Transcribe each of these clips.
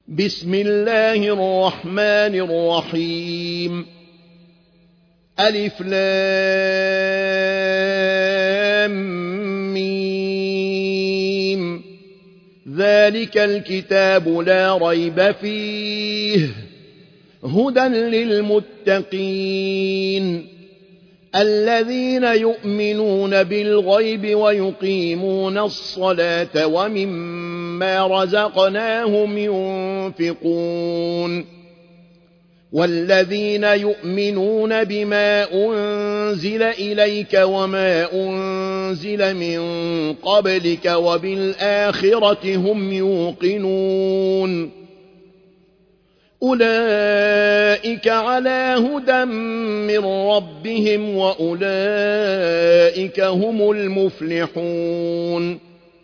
بسم الله الرحمن الرحيم ألف لام ميم ذلك الكتاب لا ريب فيه هدى للمتقين الذين يؤمنون بالغيب ويقيمون الصلاة ومما رزقناهم ينفقون والذين يؤمنون بما أنزل إليك وما أنزل من قبلك وبالآخرة هم يوقنون أولئك على هدى من ربهم وأولئك هم المفلحون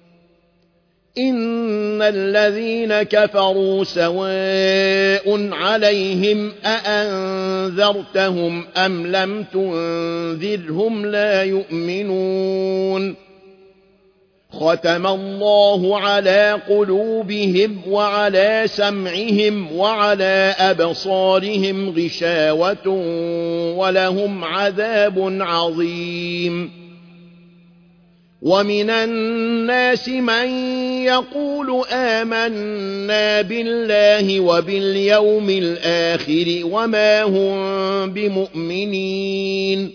إن الذين كفروا سواء عليهم أأنذرتهم أم لم تنذرهم لا يؤمنون ختم الله على قلوبهم وعلى سمعهم وعلى أبصارهم غشاوة ولهم عذاب عظيم ومن الناس من يقول آمنا بالله وباليوم الآخر وما هم بمؤمنين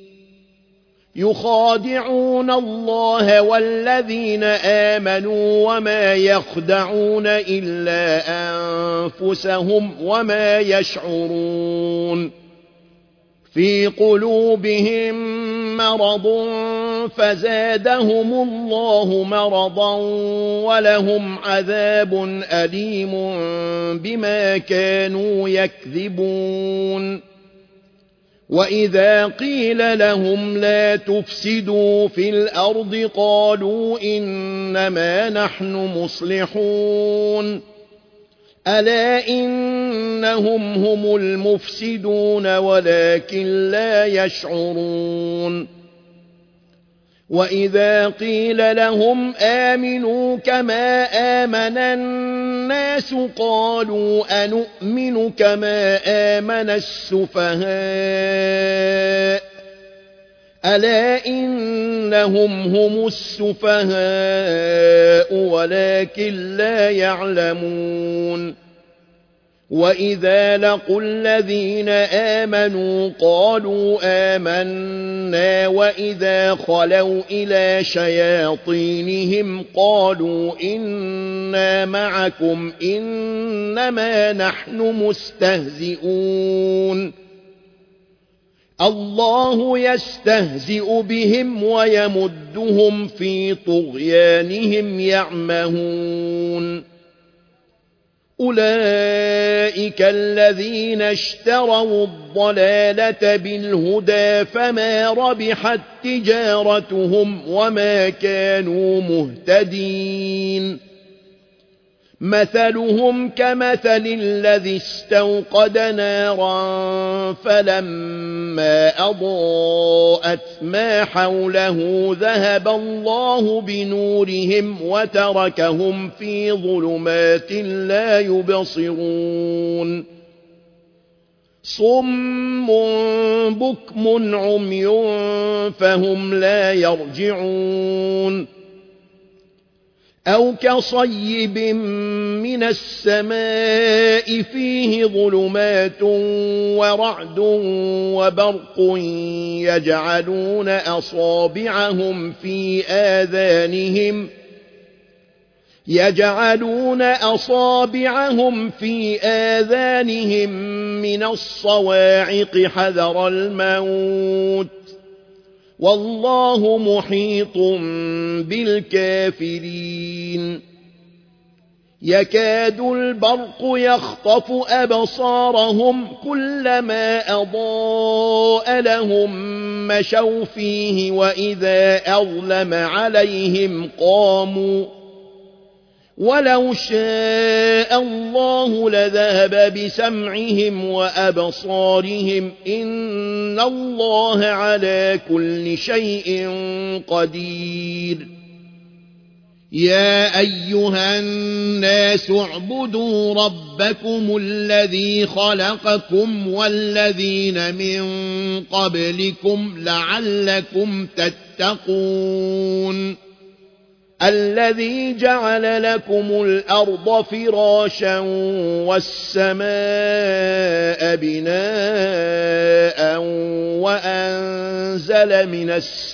يخادعون الله والذين آمنوا وما يخدعون إلا أنفسهم وما يشعرون في قلوبهم مرض فزادهم الله مرضا ولهم عذاب أليم بما كانوا يكذبون وإذا قيل لهم لا تفسدوا في الأرض قالوا إنما نحن مصلحون ألا إنهم هم المفسدون ولكن لا يشعرون وإذا قيل لهم آمنوا كما آمن الناس قالوا أنؤمن كما آمن السفهاء ألا إنهم هم السفهاء ولكن لا يعلمون وإذا لقوا الذين آمنوا قالوا آمنا وإذا خلوا إلى شياطينهم قالوا إنا معكم إنما نحن مستهزئون الله يستهزئ بهم ويمدهم في طغيانهم يعمهون أولئك الذين اشتروا الضلالة بالهدى فما ربحت تجارتهم وما كانوا مهتدين مثلهم كمثل الذي استوقد نارا فلما أضاءت ما حوله ذهب الله بنورهم وتركهم في ظلمات لا يبصرون صم بكم عمي فهم لا يرجعون أو كصيب من السماء فيه ظلمات ورعد وبرق يجعلون أصابعهم في آذانهم من الصواعق حذر الموت والله محيط بالكافرين يكاد البرق يخطف أبصارهم كلما أضاء لهم مشوا فيه وإذا أظلم عليهم قاموا ولو شاء الله لذهب بسمعهم وأبصارهم إن الله على كل شيء قدير يا أيها الناس اعبدوا ربكم الذي خلقكم والذين من قبلكم لعلكم تتقون الذي جعل لكم الأرض فراشا والسماء بناء وأنزل من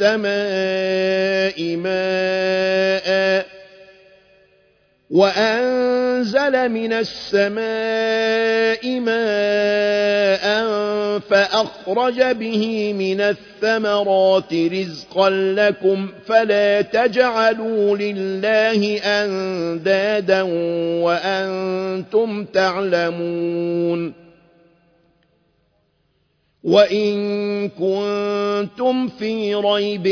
السماء ماء فأخرج به من الثمرات رزقا لكم فلا تجعلوا لله أندادا وأنتم تعلمون وإن كنتم في ريب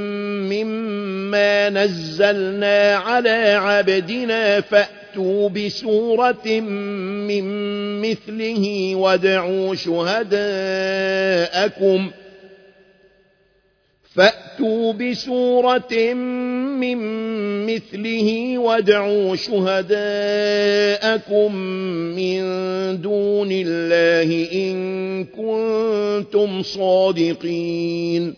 مما نزلنا على عبدنا فأتوا بسورة من مثله وادعوا شهداءكم من دون الله إن كنتم صادقين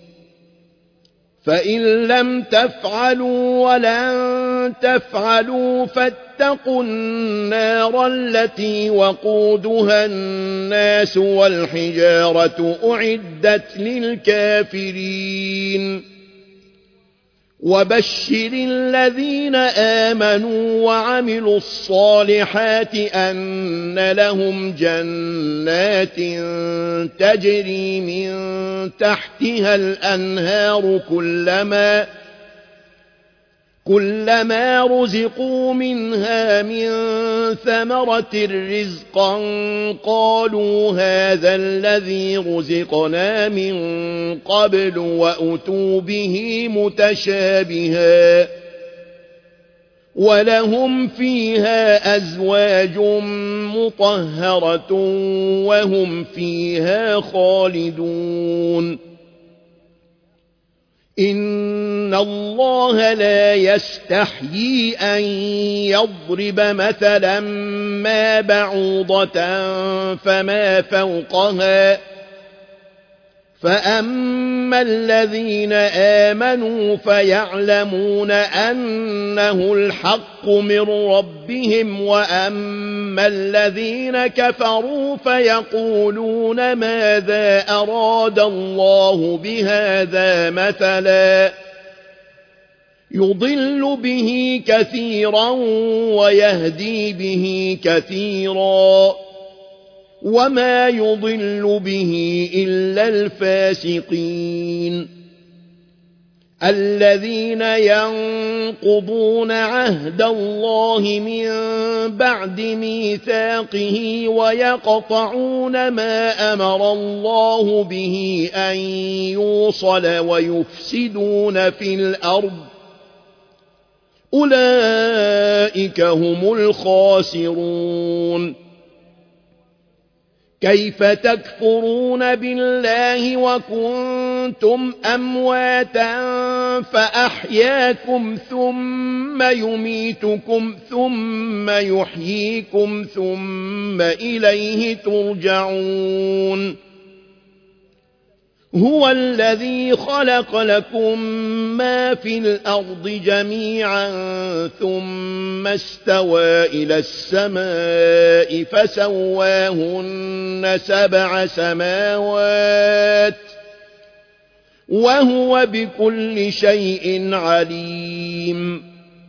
فإن لم تفعلوا ولن تفعلوا فاتقوا النار التي وقودها الناس والحجارة أعدت للكافرين وبشر الذين آمنوا وعملوا الصالحات أن لهم جنات تجري من تحتها الأنهار كلما رزقوا منها من ثمرة رزقا قالوا هذا الذي رزقنا من قبل وأتوا به متشابها ولهم فيها أزواج مطهرة وهم فيها خالدون إن الله لا يستحيي أن يضرب مثلا ما بعوضة فما فوقها فأما الذين آمنوا فيعلمون أنه الحق من ربهم وأما الذين كفروا فيقولون ماذا أراد الله بهذا مثلا يضل به كثيرا ويهدي به كثيرا وما يضل به إلا الفاسقين الذين ينقضون عهد الله من بعد ميثاقه ويقطعون ما أمر الله به أن يوصل ويفسدون في الأرض أولئك هم الخاسرون كيف تكفرون بالله وكنتم أمواتا فأحياكم ثم يميتكم ثم يحييكم ثم إليه ترجعون هو الذي خلق لكم ما في الأرض جميعا ثم استوى إلى السماء فسواهن 7 سماوات وهو بكل شيء عليم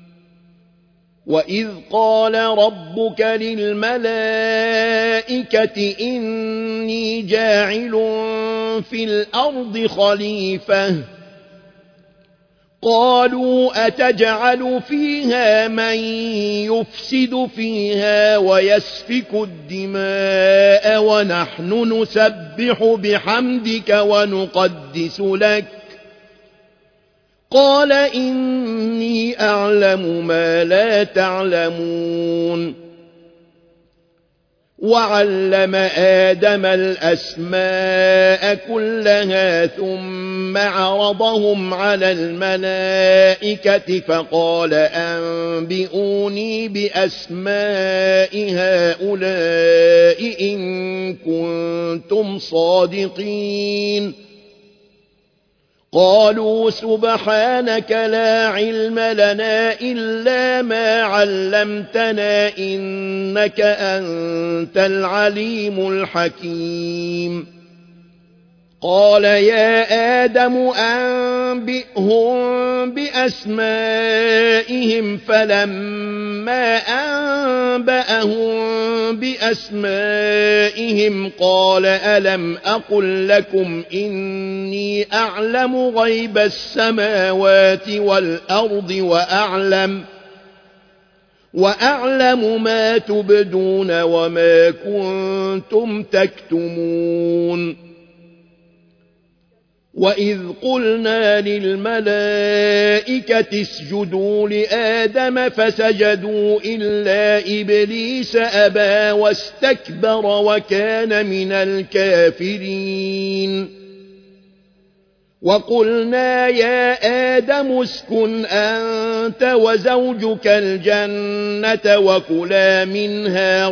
وإذ قال ربك للملائكة إني جاعل في الأرض خليفة قالوا أتجعل فيها من يفسد فيها ويسفك الدماء ونحن نسبح بحمدك ونقدس لك قال إني أعلم ما لا تعلمون وعلم آدم الأسماء كلها ثم عرضهم على الملائكة فقال أنبئوني بأسماء هؤلاء إن كنتم صادقين قالوا سبحانك لا علم لنا إلا ما علمتنا إنك أنت العليم الحكيم قال يا آدم أنبئهم بأسمائهم فلما أنبأهم بأسمائهم قال ألم أقل لكم إني أعلم غيب السماوات والأرض وأعلم ما تبدون وما كنتم تكتمون وإذ قلنا للملائكة اسجدوا لآدم فسجدوا إلا إبليس أبى واستكبر وكان من الكافرين وقلنا يا آدم اسكن أنت وزوجك الجنة وكلا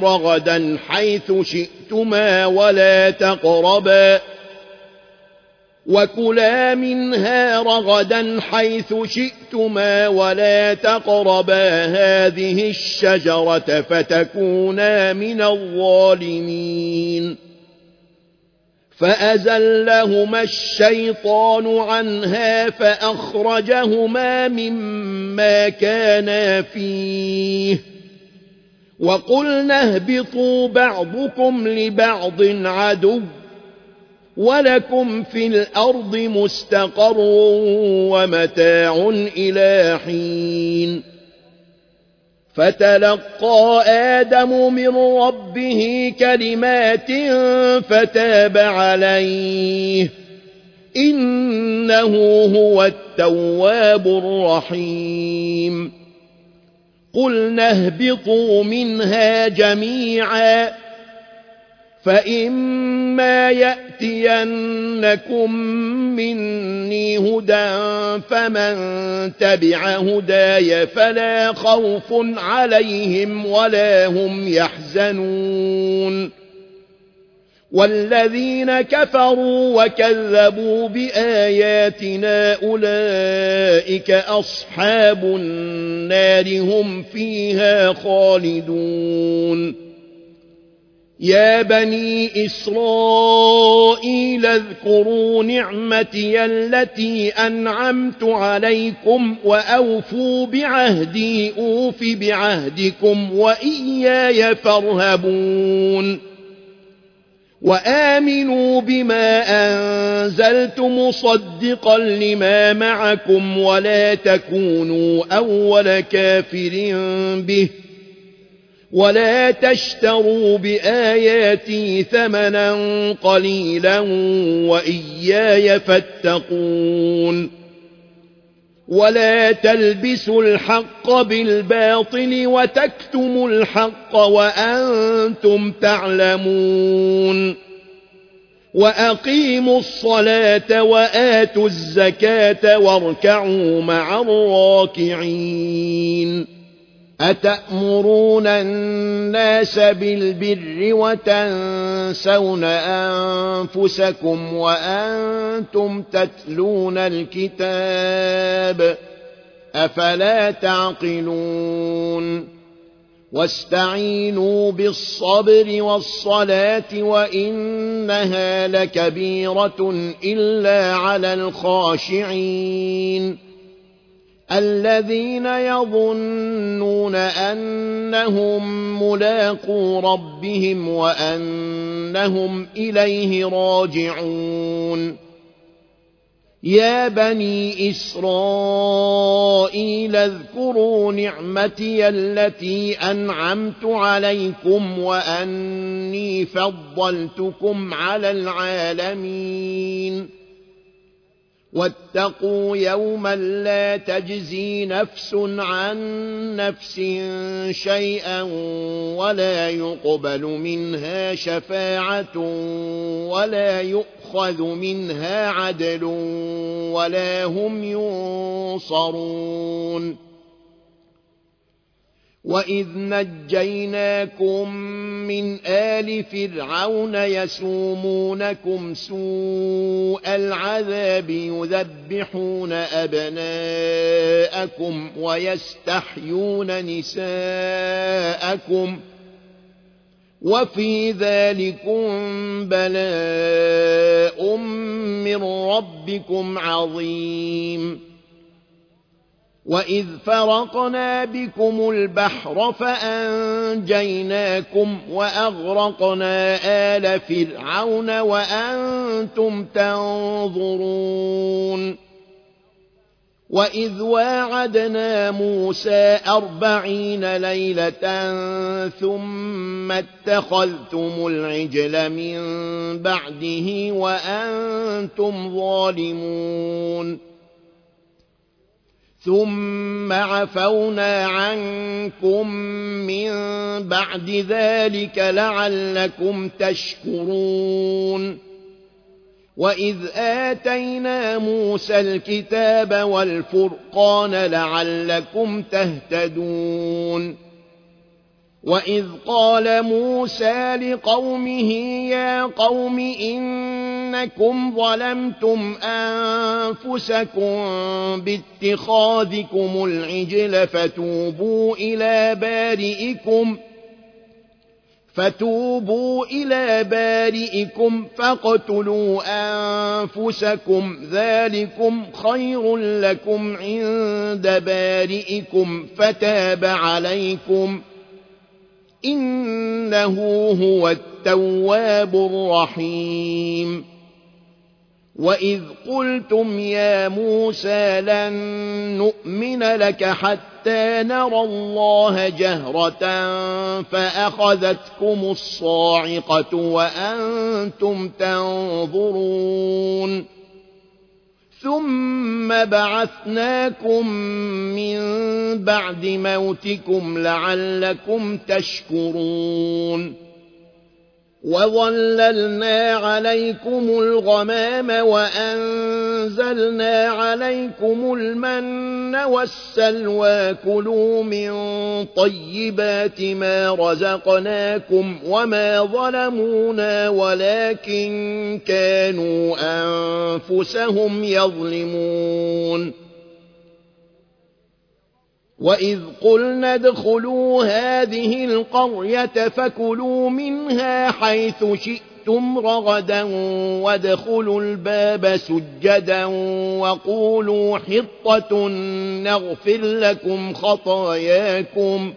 منها رغدا حيث شئتما ولا تقربا هذه الشجرة فتكونا من الظالمين فأزلهما الشيطان عنها فأخرجهما مما كانا فيه وقلنا اهبطوا بعضكم لبعض عدو ولكم في الأرض مستقر ومتاع إلى حين فتلقى آدم من ربه كلمات فتاب عليه إنه هو التواب الرحيم قلنا اهبطوا منها جميعا فإما يأتينكم مني هدى فمن تبع هداي فلا خوف عليهم ولا هم يحزنون والذين كفروا وكذبوا بآياتنا أولئك أصحاب النار هم فيها خالدون يا بني إسرائيل اذكروا نعمتي التي أنعمت عليكم وأوفوا بعهدي أوف بعهدكم وإياي فارهبون وآمنوا بما أنزلت مصدقا لما معكم ولا تكونوا أول كافر به ولا تشتروا بآياتي ثمنا قليلا وإياي فاتقون ولا تلبسوا الحق بالباطل وتكتموا الحق وأنتم تعلمون وأقيموا الصلاة وآتوا الزكاة واركعوا مع الراكعين أتأمرون الناس بالبر وتنسون أنفسكم وأنتم تتلون الكتاب أفلا تعقلون واستعينوا بالصبر والصلاة وإنها لكبيرة إلا على الخاشعين الذين يظنون أنهم ملاقو ربهم وأنهم إليه راجعون يا بني إسرائيل اذكروا نعمتي التي أنعمت عليكم وأني فضلتكم على العالمين واتقوا يوما لا تجزي نفس عن نفس شيئا ولا يقبل منها شفاعة ولا يؤخذ منها عدل ولا هم ينصرون. وإذ نجيناكم من آل فرعون يسومونكم سوء العذاب يذبحون أبناءكم ويستحيون نساءكم وفي ذلكم بلاء من ربكم عظيم. وإذ فرقنا بكم البحر فأنجيناكم وأغرقنا آل فرعون وأنتم تنظرون. وإذ واعدنا موسى 40 ليلة ثم اتخذتم العجل من بعده وأنتم ظالمون. ثم عفونا عنكم من بعد ذلك لعلكم تشكرون. وإذ آتينا موسى الكتاب والفرقان لعلكم تهتدون. وإذ قال موسى لقومه يا قوم إنكم ظلمتم أنفسكم باتخاذكم العجل فتوبوا إلى بارئكم فاقتلوا أنفسكم ذلكم خير لكم عند بارئكم فتاب عليكم إنه هو التواب الرحيم. وإذ قلتم يا موسى لن نؤمن لك حتى نرى الله جهرة فأخذتكم الصاعقة وأنتم تنظرون. ثم بعثناكم من بعد موتكم لعلكم تشكرون. وظللنا عليكم الغمام وأنزلنا عليكم المن والسلوى كلوا من طيبات ما رزقناكم وما ظلمونا ولكن كانوا أنفسهم يظلمون. وإذ قلنا ادخلوا هذه القرية فكلوا منها حيث شئتم رغدا وادخلوا الباب سجدا وقولوا حطة نغفر لكم خطاياكم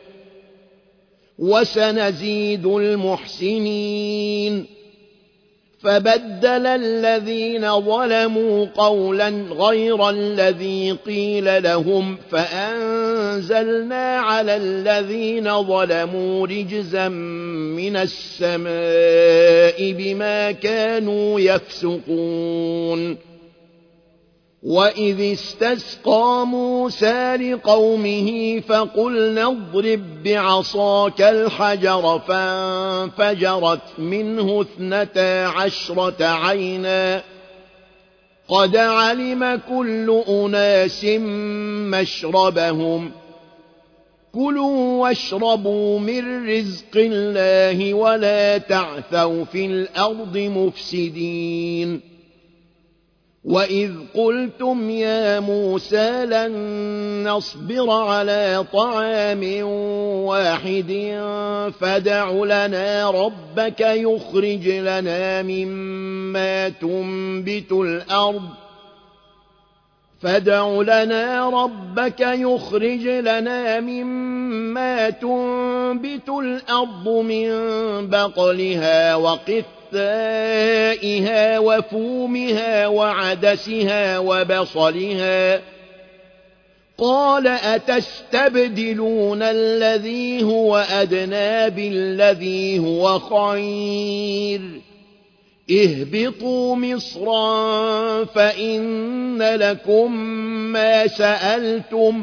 وسنزيد المحسنين. فبدل الذين ظلموا قولا غير الذي قيل لهم فأنزلنا على الذين ظلموا رجزا من السماء بما كانوا يفسقون. وإذ استسقى موسى لقومه فقلنا اضرب بعصاك الحجر فانفجرت منه 12 عينا قد علم كل أناس مشربهم كلوا واشربوا من رزق الله ولا تعثوا في الأرض مفسدين. وإذ قلتم يا موسى لن نصبر على طعام واحد فادع لنا ربك يخرج لنا مما تنبت الأرض من بقلها وقثائها وفومها وعدسها وبصلها قال أتستبدلون الذي هو أدنى بالذي هو خير اهبطوا مصرا فإن لكم ما سألتم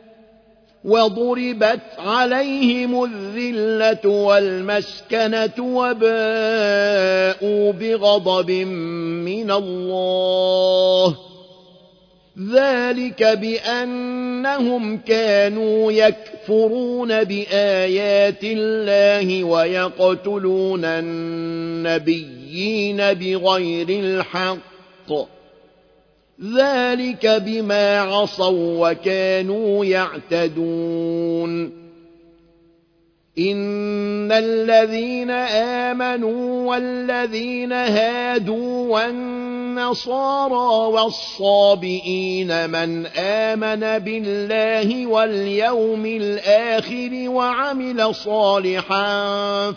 وضربت عليهم الذلة والمسكنة وباءوا بغضب من الله ذلك بأنهم كانوا يكفرون بآيات الله ويقتلون النبيين بغير الحق ذلك بما عصوا وكانوا يعتدون إن الذين آمنوا والذين هادوا والنصارى والصابئين من آمن بالله واليوم الآخر وعمل صالحا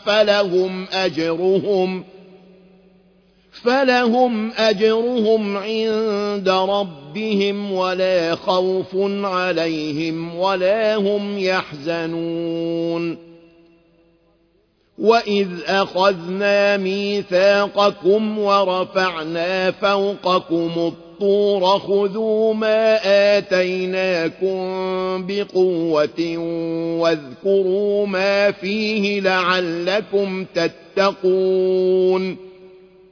فلهم أجرهم عند ربهم ولا خوف عليهم ولا هم يحزنون وإذ أخذنا ميثاقكم ورفعنا فوقكم الطور خذوا ما آتيناكم بقوة واذكروا ما فيه لعلكم تتقون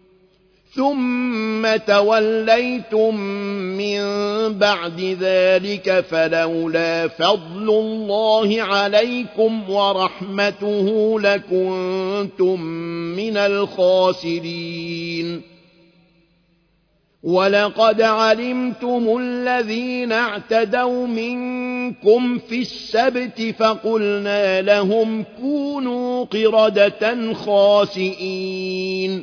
ثم توليتم من بعد ذلك فلولا فضل الله عليكم ورحمته لكنتم من الخاسرين ولقد علمتم الذين اعتدوا منكم في السبت فقلنا لهم كونوا قردة خاسئين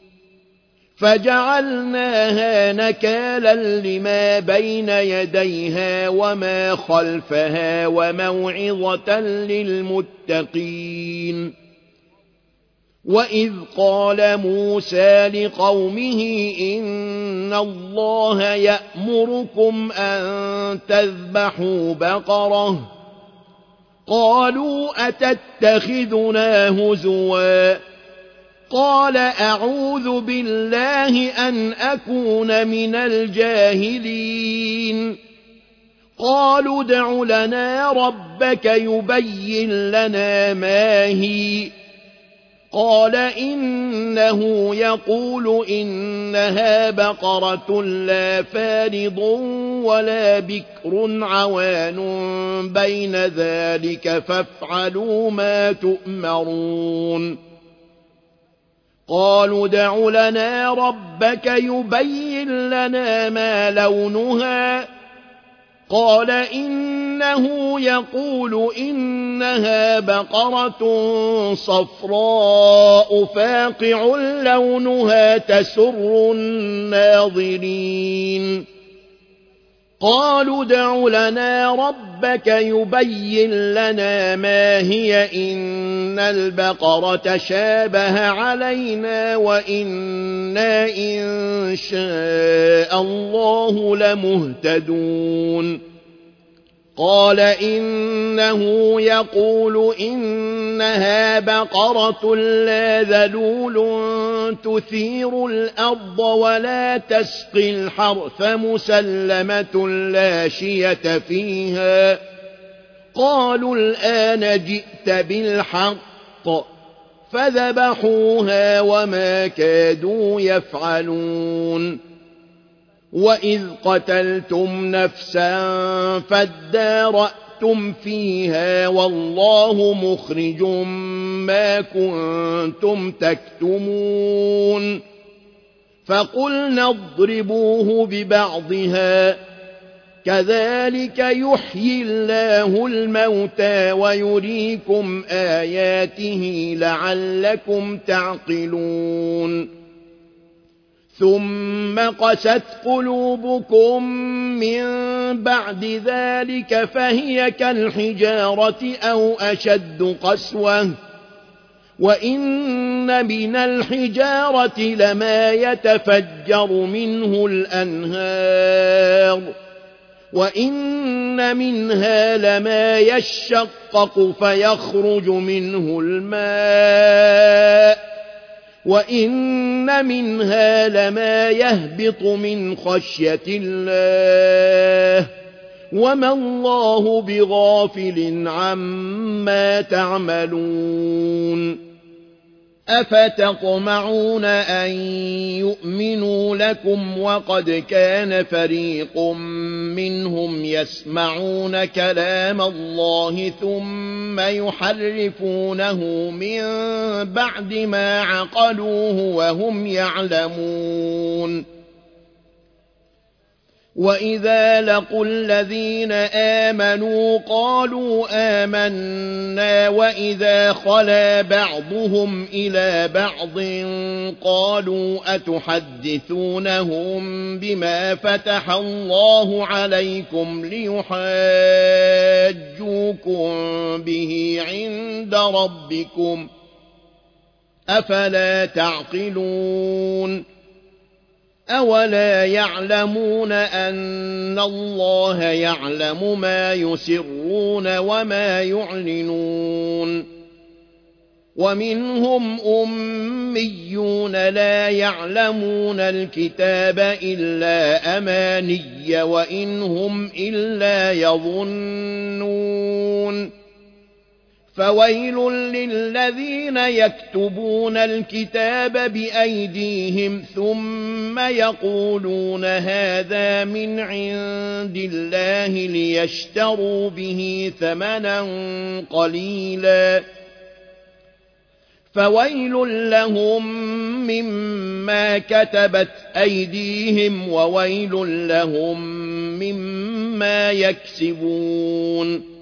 فجعلناها نكالا لما بين يديها وما خلفها وموعظة للمتقين وإذ قال موسى لقومه إن الله يأمركم أن تذبحوا بقرة قالوا أتتخذنا هزوا قال أعوذ بالله أن أكون من الجاهلين قالوا ادع لنا ربك يبين لنا ما هي قال إنه يقول إنها بقرة لا فارض ولا بكر عوان بين ذلك فافعلوا ما تؤمرون قالوا ادع لنا ربك يبين لنا ما لونها قال إنه يقول إنها بقرة صفراء فاقع لونها تسر الناظرين قالوا ادع لنا ربك يبين لنا ما هي إن البقرة شابه علينا وإنا إن شاء الله لمهتدون قال إنه يقول إنها بقرة لا ذلول تثير الأرض ولا تسقي الحرث مسلمة لا شية فيها قالوا الآن جئت بالحق فذبحوها وما كادوا يفعلون وإذ قتلتم نفسا فادارأتم فيها والله مخرج ما كنتم تكتمون فقلنا اضربوه ببعضها كذلك يحيي الله الموتى ويريكم آياته لعلكم تعقلون ثم قست قلوبكم من بعد ذلك فهي كالحجارة أو أشد قسوة وإن من الحجارة لما يتفجر منه الأنهار وإن منها لما يشقق فيخرج منه الماء وإن منها لما يهبط من خشية الله وما الله بغافل عما تعملون أفتطمعون أن يؤمنوا لكم وقد كان فريق منهم يسمعون كلام الله ثم يحرفونه من بعد ما عقلوه وهم يعلمون وإذا لقوا الذين آمنوا قالوا آمنا وإذا خلا بعضهم إلى بعض قالوا أتحدثونهم بما فتح الله عليكم ليحاجوكم به عند ربكم أفلا تعقلون أولا يعلمون أن الله يعلم ما يسرون وما يعلنون ومنهم أميون لا يعلمون الكتاب إلا أماني وإن هم إلا يظنون فويل للذين يكتبون الكتاب بأيديهم ثم يقولون هذا من عند الله ليشتروا به ثمنا قليلا فويل لهم مما كتبت أيديهم وويل لهم مما يكسبون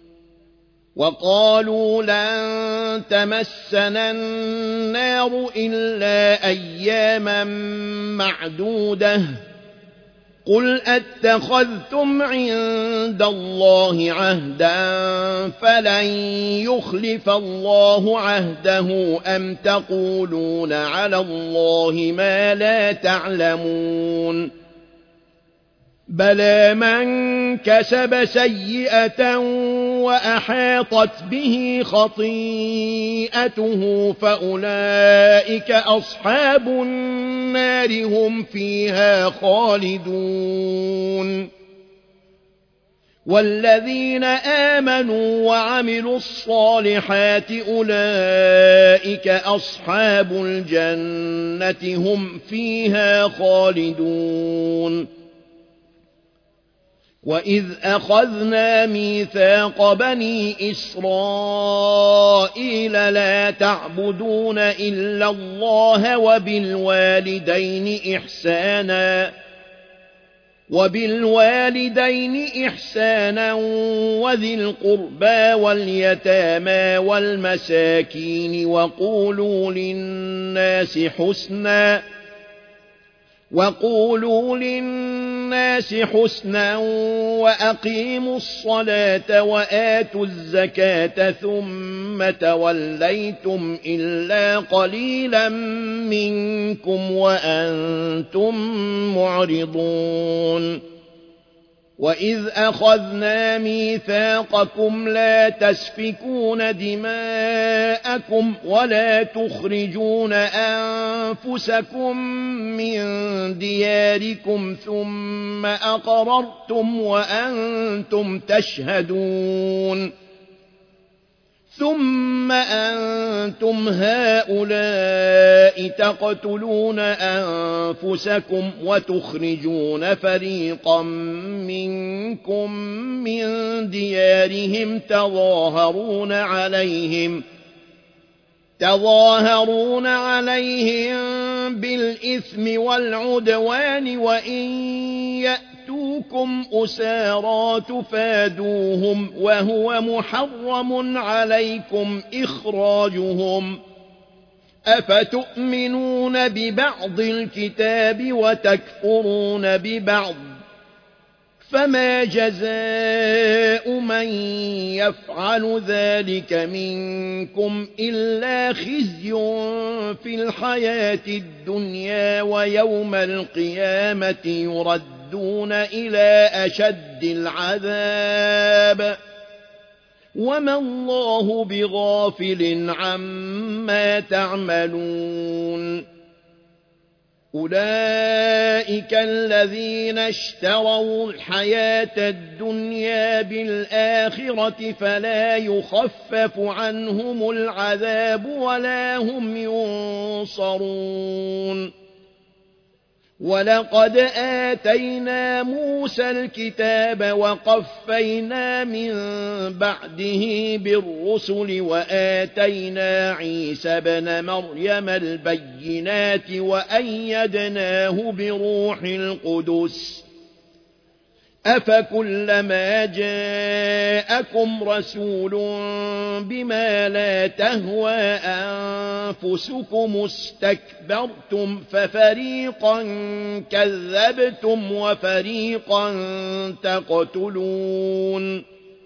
وقالوا لن تمسنا النار إلا أياما معدودة قل أتخذتم عند الله عهدا فلن يخلف الله عهده أم تقولون على الله ما لا تعلمون بلى من كسب سيئة وأحاطت به خطيئته فأولئك أصحاب النار هم فيها خالدون والذين آمنوا وعملوا الصالحات أولئك أصحاب الجنة هم فيها خالدون وإذ أخذنا ميثاق بني إسرائيل لا تعبدون إلا الله وبالوالدين إحسانا وذي القربى واليتامى والمساكين وقولوا للناس حسنا وأقيموا الصلاة وآتوا الزكاة ثم توليتم إلا قليلا منكم وأنتم معرضون وإذ أخذنا ميثاقكم لا تسفكون دماءكم ولا تخرجون أنفسكم من دياركم ثم أقررتم وأنتم تشهدون ثم أنتم هؤلاء تقتلون أنفسكم وتخرجون فريقا منكم من ديارهم تظاهرون عليهم بالإثم والعدوان وإن يأتوكم أسارى تفادوهم وهو محرم عليكم إخراجهم أفتؤمنون ببعض الكتاب وتكفرون ببعض فما جزاء من يفعل ذلك منكم إلا خزي في الحياة الدنيا ويوم القيامة يردون إلى أشد العذاب وما الله بغافل عما تعملون أولئك الذين اشتروا الحياة الدنيا بالآخرة فلا يخفف عنهم العذاب ولا هم ينصرون ولقد آتينا موسى الكتاب وقفينا من بعده بالرسل وآتينا عيسى بن مريم البينات وأيدناه بروح القدس أفكلما جاءكم رسول بما لا تهوى أنفسكم استكبرتم ففريقا كذبتم وفريقا تقتلون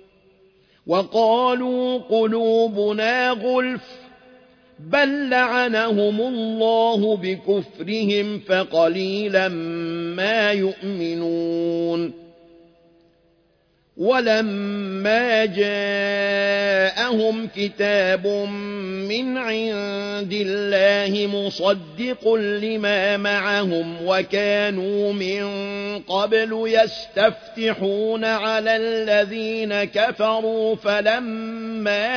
وقالوا قلوبنا غلف بل لعنهم الله بكفرهم فقليلا ما يؤمنون ولما جاءهم كتاب من عند الله مصدق لما معهم وكانوا من قبل يستفتحون على الذين كفروا فلما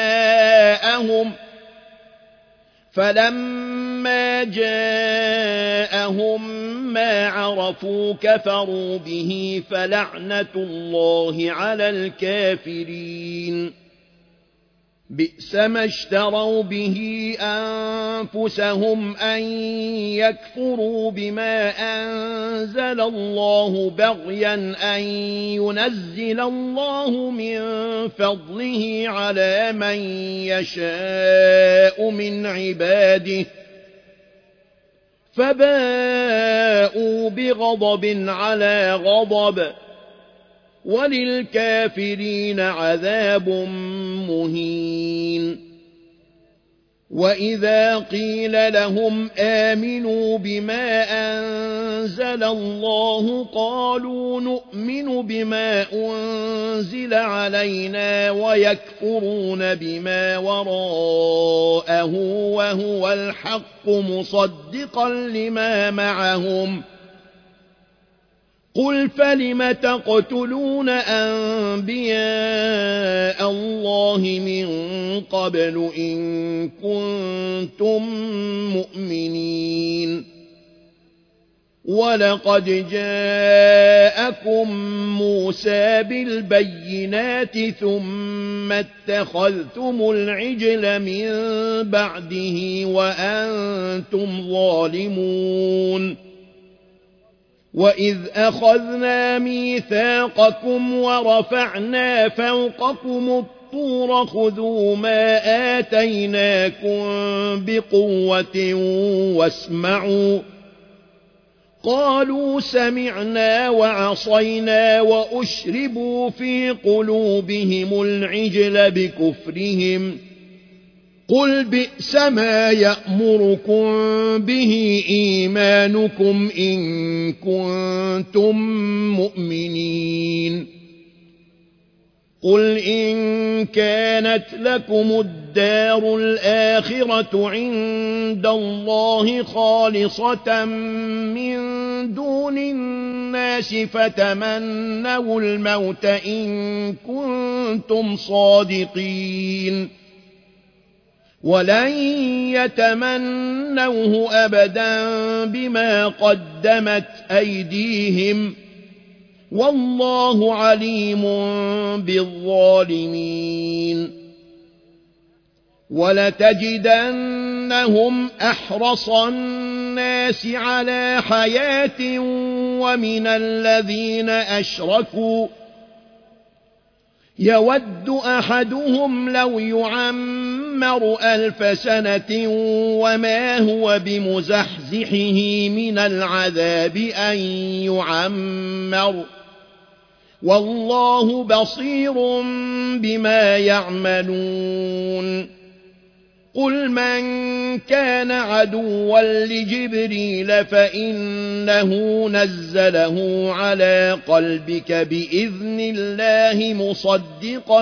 جاءهم ما عرفوا كفروا به فلعنة الله على الكافرين بئس ما اشتروا به أنفسهم أن يكفروا بما أنزل الله بغيا أن ينزل الله من فضله على من يشاء من عباده فباءوا بغضب على غضب وللكافرين عذاب مهين وإذا قيل لهم آمنوا بما أنزل الله قالوا نؤمن بما أنزل علينا ويكفرون بما وراءه وهو الحق مصدقا لما معهم قل فلم تقتلون أنبياء الله من قبل إن كنتم مؤمنين ولقد جاءكم موسى بالبينات ثم اتخذتم العجل من بعده وأنتم ظالمون وإذ أخذنا ميثاقكم ورفعنا فوقكم الطور خذوا ما آتيناكم بقوة واسمعوا قالوا سمعنا وعصينا وأشربوا في قلوبهم العجل بكفرهم قل بئس ما يأمركم به إيمانكم إن كنتم مؤمنين قل إن كانت لكم الدار الآخرة عند الله خالصة من دون الناس فتمنوا الموت إن كنتم صادقين ولن يتمنوه أبدا بما قدمت أيديهم والله عليم بالظالمين ولتجدنهم أحرص الناس على حياة ومن الذين أشركوا يود أحدهم لو يعمر 1000 سنة وما هو بمزحزحه من العذاب أن يعمر والله بصير بما يعملون قل من كان عدوا لجبريل فإنه نزله على قلبك بإذن الله مصدقا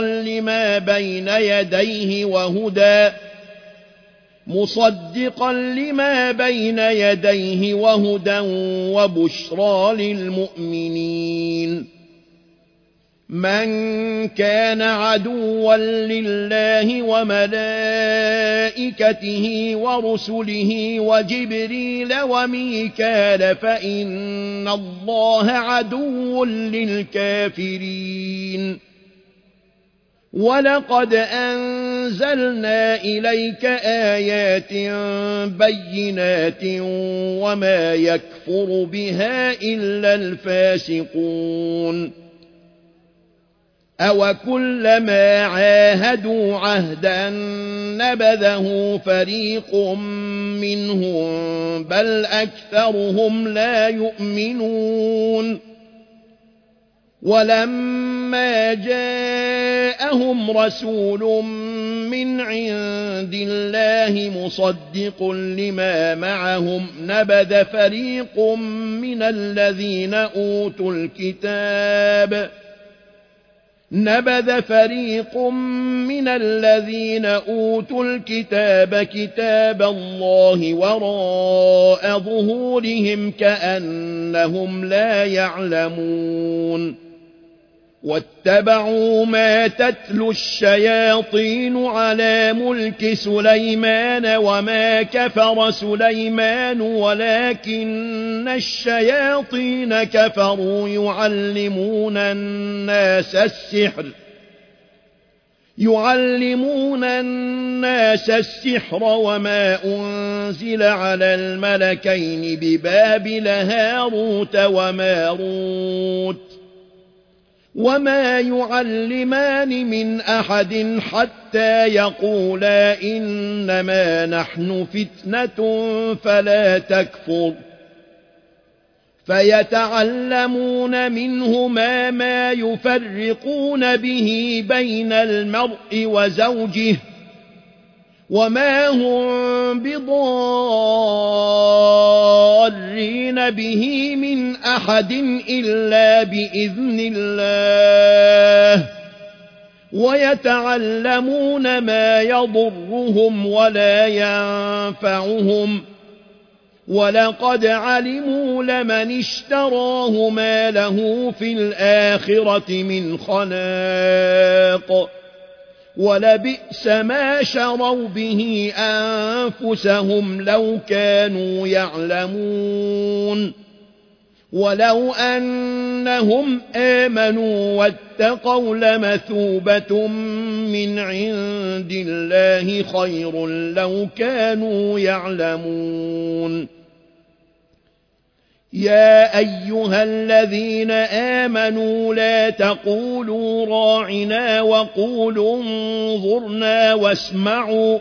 لما بين يديه وهدى وبشرى للمؤمنين من كان عدوا لله وملائكته ورسله وجبريل وميكال فإن الله عدو للكافرين ولقد أنزلنا إليك آيات بينات وما يكفر بها إلا الفاسقون أوكلما عاهدوا عهدا نبذه فريق منهم بل أكثرهم لا يؤمنون ولما جاءهم رسول من عند الله مصدق لما معهم نبذ فريق من الذين أوتوا الكتاب كتاب الله وراء ظهورهم كأنهم لا يعلمون واتبعوا ما تتلو الشياطين على ملك سليمان وما كفر سليمان ولكن الشياطين كفروا يعلمون الناس السحر وما أنزل على الملكين ببابل هاروت وماروت وما يعلمان من أحد حتى يقولا إنما نحن فتنة فلا تكفر فيتعلمون منهما ما يفرقون به بين المرء وزوجه وما هم بضارين به من أحد إلا بإذن الله ويتعلمون ما يضرهم ولا ينفعهم ولقد علموا لمن اشتراه ما له في الآخرة من خلاق ولبئس ما شروا به أنفسهم لو كانوا يعلمون ولو أنهم آمنوا واتقوا لمثوبة من عند الله خير لو كانوا يعلمون يا أيها الذين آمنوا لا تقولوا راعنا وقولوا انظرنا واسمعوا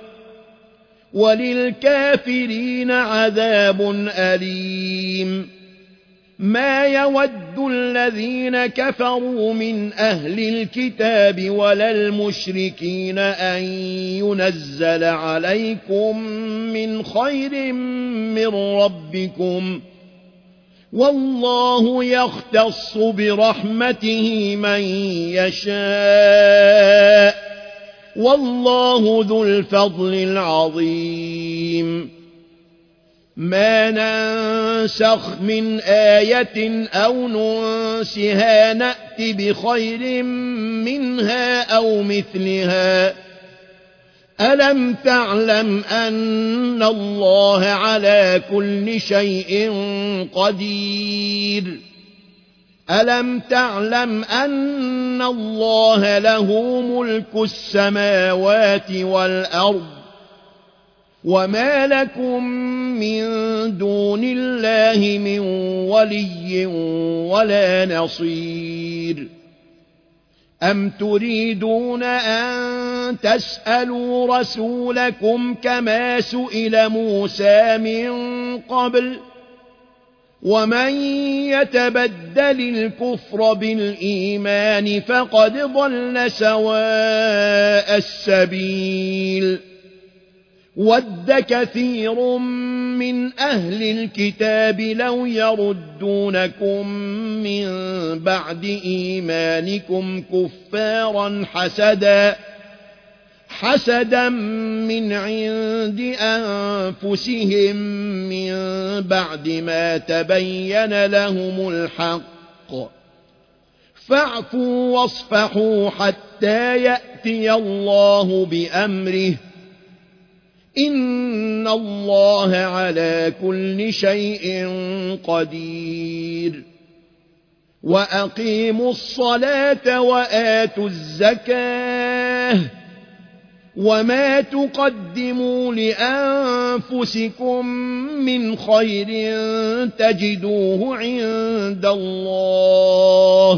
وللكافرين عذاب أليم ما يود الذين كفروا من أهل الكتاب ولا المشركين أن ينزل عليكم من خير من ربكم والله يختص برحمته من يشاء والله ذو الفضل العظيم ما ننسخ من آية أو ننسها نأت بخير منها أو مثلها ألم تعلم أن الله على كل شيء قدير ألم تعلم أن الله له ملك السماوات والأرض وما لكم من دون الله من ولي ولا نصير أم تريدون أن تسألوا رسولكم كما سئل موسى من قبل ومن يتبدل الكفر بالإيمان فقد ضل سواء السبيل ود كثير من أهل الكتاب لو يردونكم من بعد إيمانكم كفارا حسدا من عند أنفسهم من بعد ما تبين لهم الحق فاعفوا واصفحوا حتى يأتي الله بأمره إن الله على كل شيء قدير وأقيموا الصلاة وآتوا الزكاة وما تقدموا لأنفسكم من خير تجدوه عند الله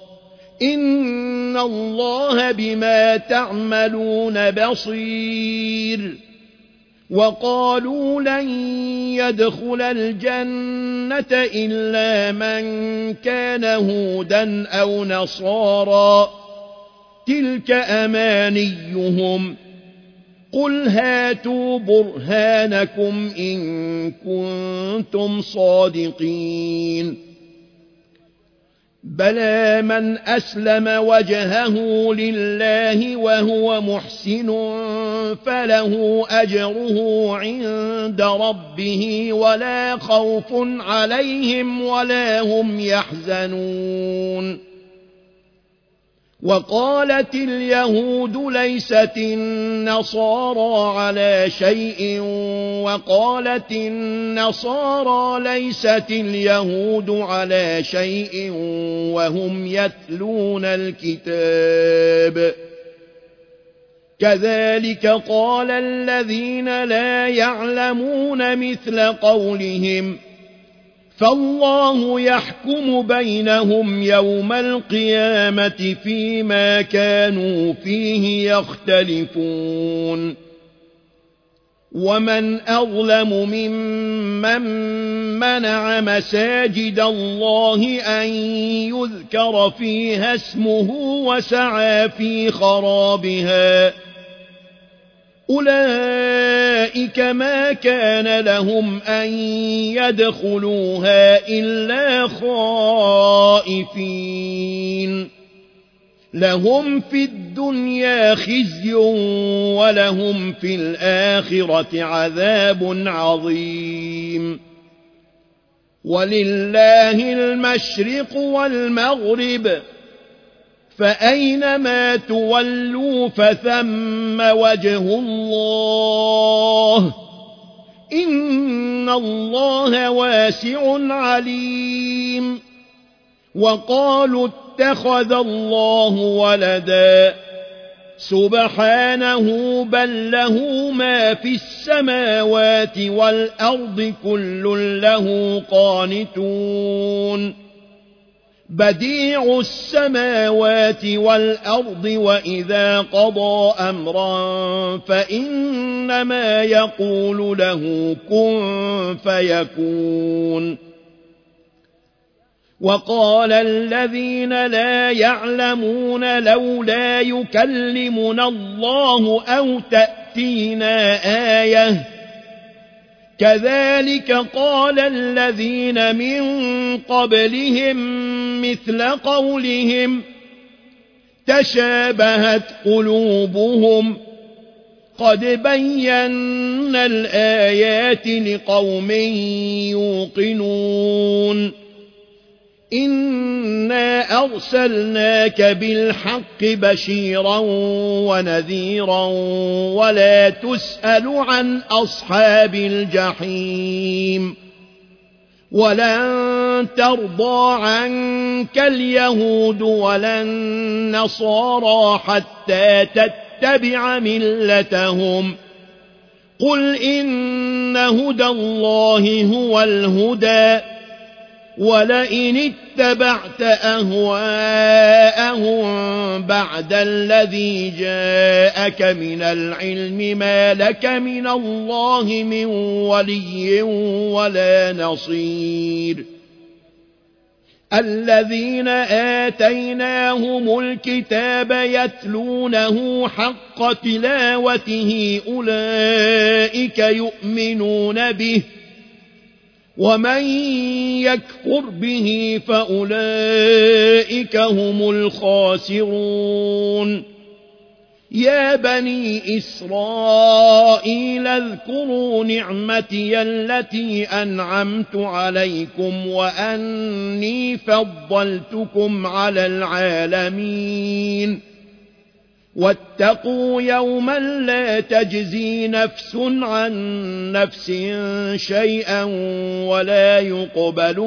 إن الله بما تعملون بصير وقالوا لن يدخل الجنة إلا من كان هودا أو نصارى تلك أمانيهم قل هاتوا برهانكم إن كنتم صادقين بلى من أسلم وجهه لله وهو محسن فله أجره عند ربه ولا خوف عليهم ولا هم يحزنون وقالت اليهود ليست النصارى على شيء وقالت النصارى ليست اليهود على شيء وهم يتلون الكتاب كذلك قال الذين لا يعلمون مثل قولهم فالله يحكم بينهم يوم القيامة فيما كانوا فيه يختلفون ومن أظلم ممن منع مساجد الله أن يذكر فيها اسمه وسعى في خرابها أولئك ما كان لهم أن يدخلوها إلا خائفين لهم في الدنيا خزي ولهم في الآخرة عذاب عظيم ولله المشرق والمغرب فأينما تولوا فثم وجه الله إن الله واسع عليم وقالوا اتخذ الله ولدا سبحانه بل له ما في السماوات والأرض كل له قانتون بديع السماوات والأرض وإذا قضى أمرا فإنما يقول له كن فيكون وقال الذين لا يعلمون لولا يكلمنا الله أو تأتينا آية كذلك قال الذين من قبلهم مثل قولهم تشابهت قلوبهم قد بينا الآيات لقوم يوقنون إنا أرسلناك بالحق بشيرا ونذيرا ولا تسأل عن أصحاب الجحيم ولن ترضى عنك اليهود ولا النصارى حتى تتبع ملتهم قل إن هدى الله هو الهدى ولئن اتبعت أهواءهم بعد الذي جاءك من العلم ما لك من الله من ولي ولا نصير الذين آتيناهم الكتاب يتلونه حق تلاوته أولئك يؤمنون به ومن يكفر به فأولئك هم الخاسرون يا بني إسرائيل اذكروا نعمتي التي أنعمت عليكم وأني فضلتكم على العالمين واتقوا يوما لا تجزي نفس عن نفس شيئا ولا يقبل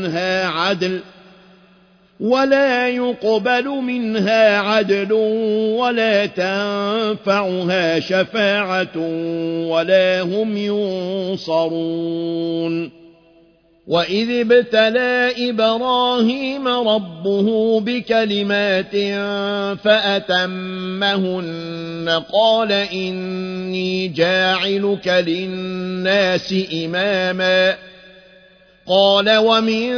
منها عدل ولا تنفعها شفاعة ولا هم ينصرون وإذ ابتلى إبراهيم ربه بكلمات فأتمهن قال إني جاعلك للناس إماما قال ومن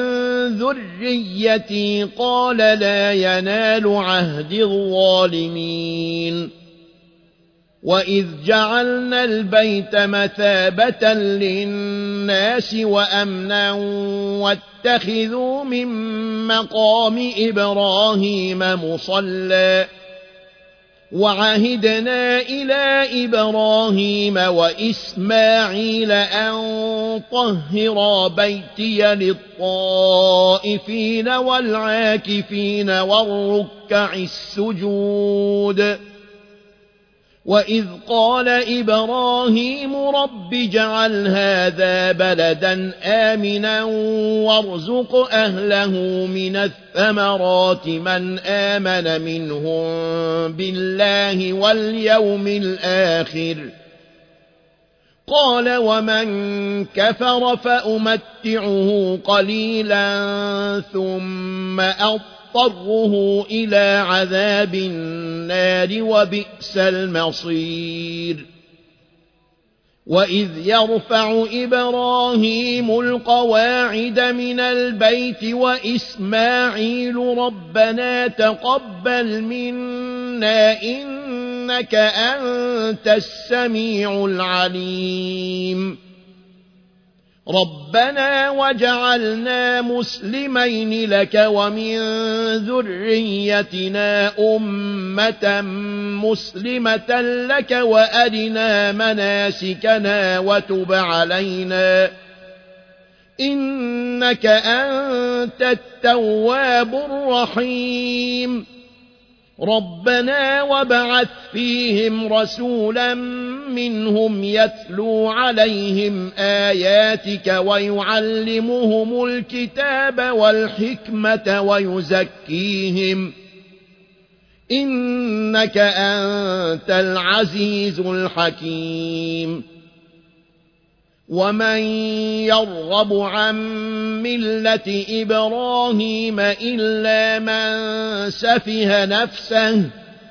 ذريتي قال لا ينال عهد الظالمين وإذ جعلنا البيت مثابة للناس وأمنا واتخذوا من مقام إبراهيم مصلى وعهدنا إلى إبراهيم وإسماعيل أن طهرا بيتي للطائفين والعاكفين والركع السجود وإذ قال إبراهيم رب اجعل هذا بلدا آمنا وارزق أهله من الثمرات من آمن منهم بالله واليوم الآخر قال ومن كفر فأمتعه قليلا ثم أضطره إلى عذاب النار وبئس المصير وإذ يرفع إبراهيم القواعد من البيت وإسماعيل ربنا تقبل منا إنك أنت السميع العليم ربنا وجعلنا مسلمين لك ومن ذريتنا أمة مسلمة لك وأرنا مناسكنا وتب علينا إنك أنت التواب الرحيم ربنا وابعث فيهم رسولا منهم يتلو عليهم آياتك ويعلمهم الكتاب والحكمة ويزكيهم إنك أنت العزيز الحكيم ومن يرغب عن ملة إبراهيم إلا من سفه نفسه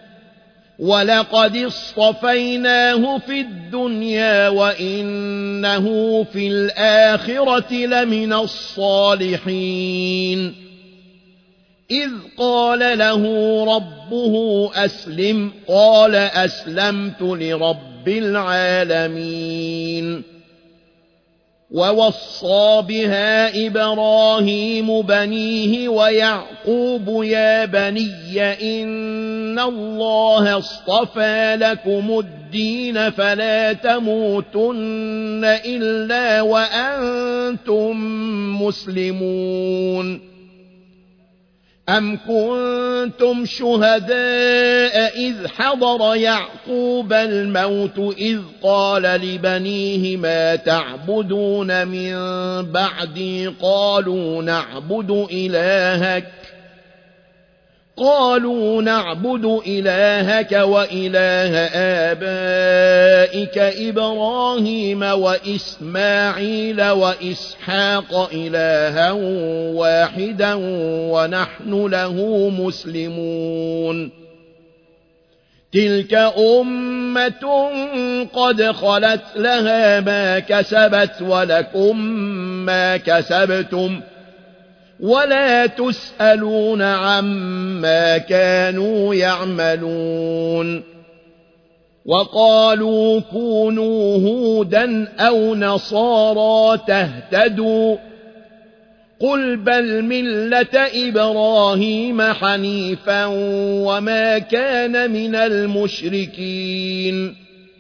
ولقد اصطفيناه في الدنيا وإنه في الآخرة لمن الصالحين إذ قال له ربه أسلم قال أسلمت لرب العالمين ووصى بها إبراهيم بنيه ويعقوب يا بني إن الله اصطفى لكم الدين فلا تموتن إلا وأنتم مسلمون أم كنتم شهداء إذ حضر يعقوب الموت إذ قال لبنيه ما تعبدون من بعدي قالوا نعبد إلهك وإله آبائك إبراهيم وإسماعيل وإسحاق إلها واحدا ونحن له مسلمون تلك أمة قد خلت لها ما كسبت ولكم ما كسبتم ولا تسألون عما كانوا يعملون وقالوا كونوا هودا أو نصارى تهتدوا قل بل ملة إبراهيم حنيفا وما كان من المشركين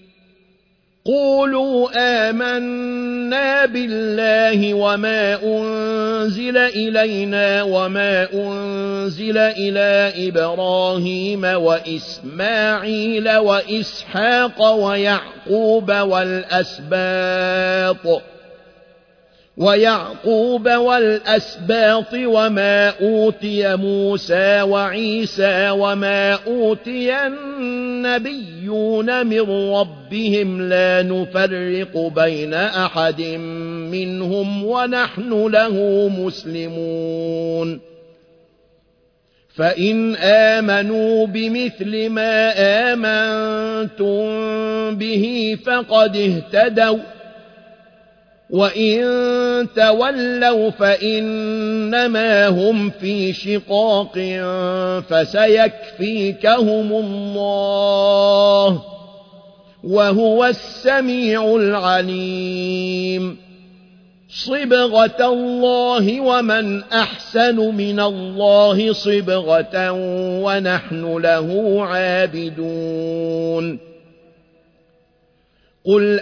قولوا آمنا بالله وما أنزل إلينا وما أنزل إلى إبراهيم وإسماعيل وإسحاق ويعقوب والأسباط وما أوتي موسى وعيسى وما أوتي النبيون من ربهم لا نفرق بين أحد منهم ونحن له مسلمون فإن آمنوا بمثل ما آمنتم به فقد اهتدوا وإن تولوا فإنما هم في شقاق فسيكفيكهم الله وهو السميع العليم صبغة الله ومن أحسن من الله صبغة ونحن له عابدون قل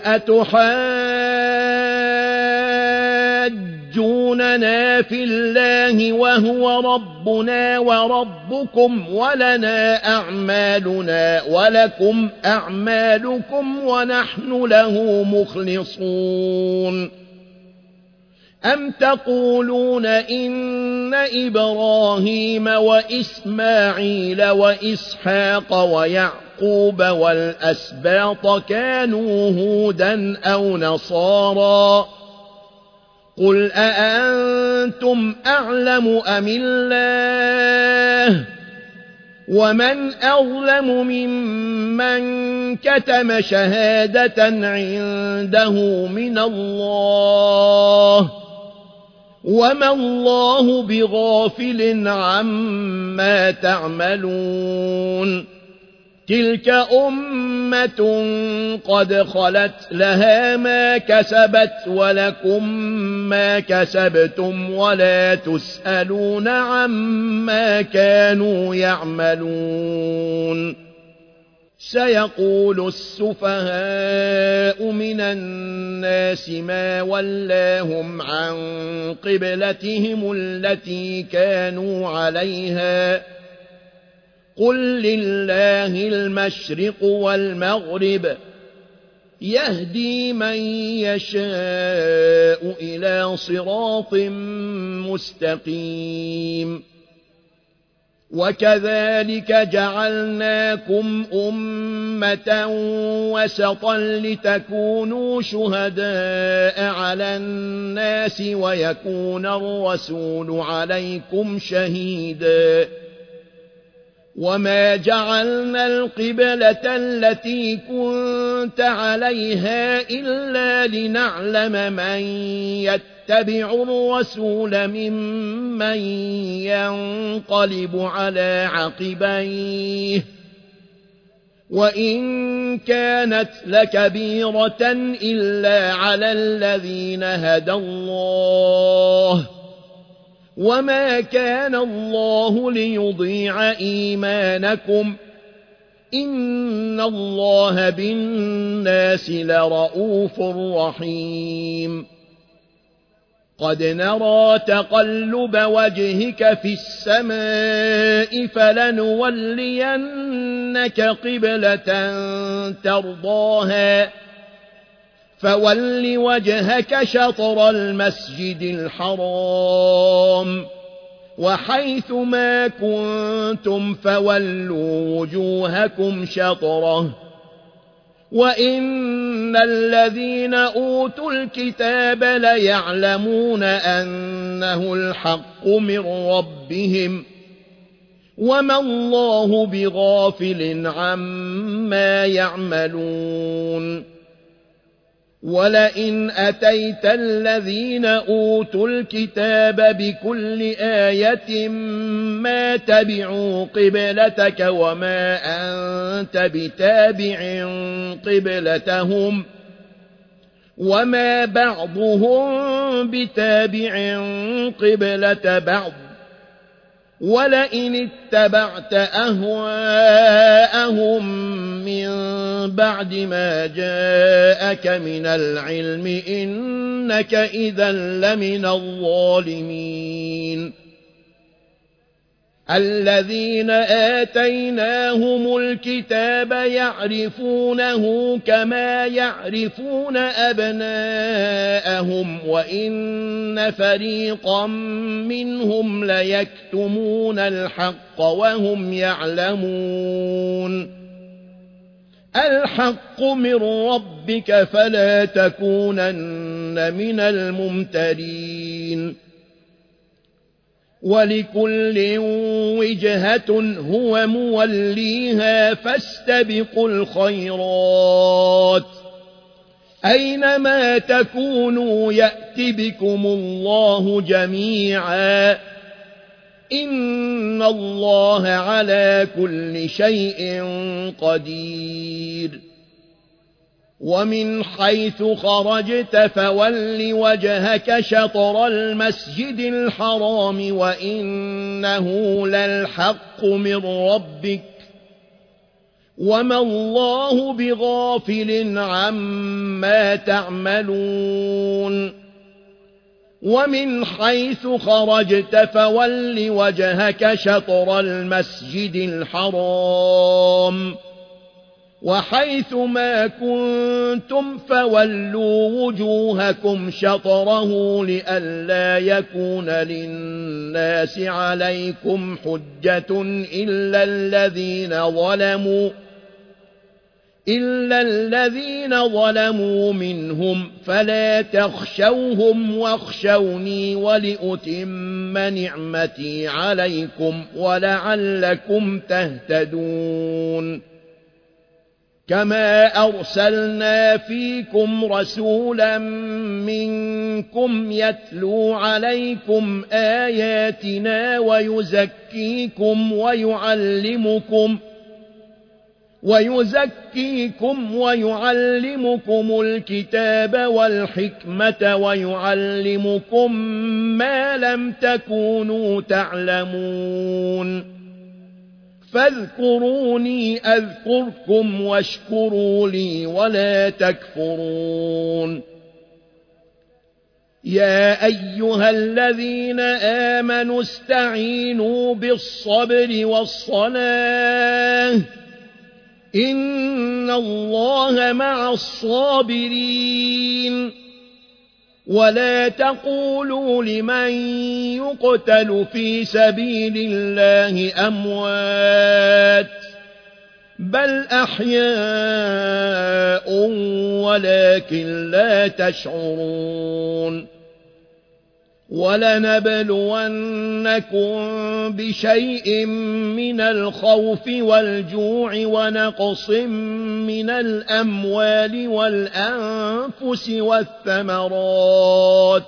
أتحاجوننا في الله وهو ربنا وربكم ولنا أعمالنا ولكم أعمالكم ونحن له مخلصون أم تقولون إن إبراهيم وإسماعيل وإسحاق ويعقوب والأسباط كانوا هودا أو نصارى قل أأنتم أعلم أم الله ومن أظلم ممن كتم شهادة عنده من الله وما الله بغافل عما تعملون تلك أمة قد خلت لها ما كسبت ولكم ما كسبتم ولا تسألون عما كانوا يعملون سيقول السفهاء من الناس ما ولاهم عن قبلتهم التي كانوا عليها قل لله المشرق والمغرب يهدي من يشاء إلى صراط مستقيم وكذلك جعلناكم أمة وسطا لتكونوا شهداء على الناس ويكون الرسول عليكم شهيدا وما جعلنا القبلة التي كنت عليها إلا لنعلم من يتبع الرسول ممن ينقلب على عقبيه وإن كانت لكبيرة إلا على الذين هدى الله وما كان الله ليضيع إيمانكم إن الله بالناس لرؤوف رحيم قد نرى تقلب وجهك في السماء فلنولينك قبلة ترضاها فول وجهك شطر المسجد الحرام وحيث ما كنتم فولوا وجوهكم شطره وإن الذين أوتوا الكتاب ليعلمون أنه الحق من ربهم وما الله بغافل عما يعملون ولئن أتيت الذين أوتوا الكتاب بكل آية ما تبعوا قبلتك وما أنت بتابع قبلتهم وما بعضهم بتابع قبلة بعض ولئن اتبعت أهواءهم من بعد ما جاءك من العلم إنك إذا لمن الظالمين الذين آتيناهم الكتاب يعرفونه كما يعرفون أبناءهم وإن فريقا منهم ليكتمون الحق وهم يعلمون الحق من ربك فلا تكونن من الممترين ولكل وجهة هو موليها فاستبقوا الخيرات أينما تكونوا يأت بكم الله جميعا إن الله على كل شيء قدير ومن حيث خرجت فول وجهك شطر المسجد الحرام وإنه للحق من ربك وما الله بغافل عما تعملون ومن حيث خرجت فول وجهك شطر المسجد الحرام وحيث ما كنتم فولوا وجوهكم شطره لئلا يكون للناس عليكم حجة إلا الذين ظلموا منهم فلا تخشوهم واخشوني ولأتم نعمتي عليكم ولعلكم تهتدون كما أرسلنا فيكم رسولا منكم يتلو عليكم آياتنا ويزكيكم ويعلمكم الكتاب والحكمة ويعلمكم ما لم تكونوا تعلمون فاذكروني أذكركم واشكروا لي ولا تكفرون يا أيها الذين آمنوا استعينوا بالصبر والصلاة إن الله مع الصابرين ولا تقولوا لمن يقتل في سبيل الله أموات بل أحياء ولكن لا تشعرون ولنبلونكم بشيء من الخوف والجوع ونقص من الأموال والأنفس والثمرات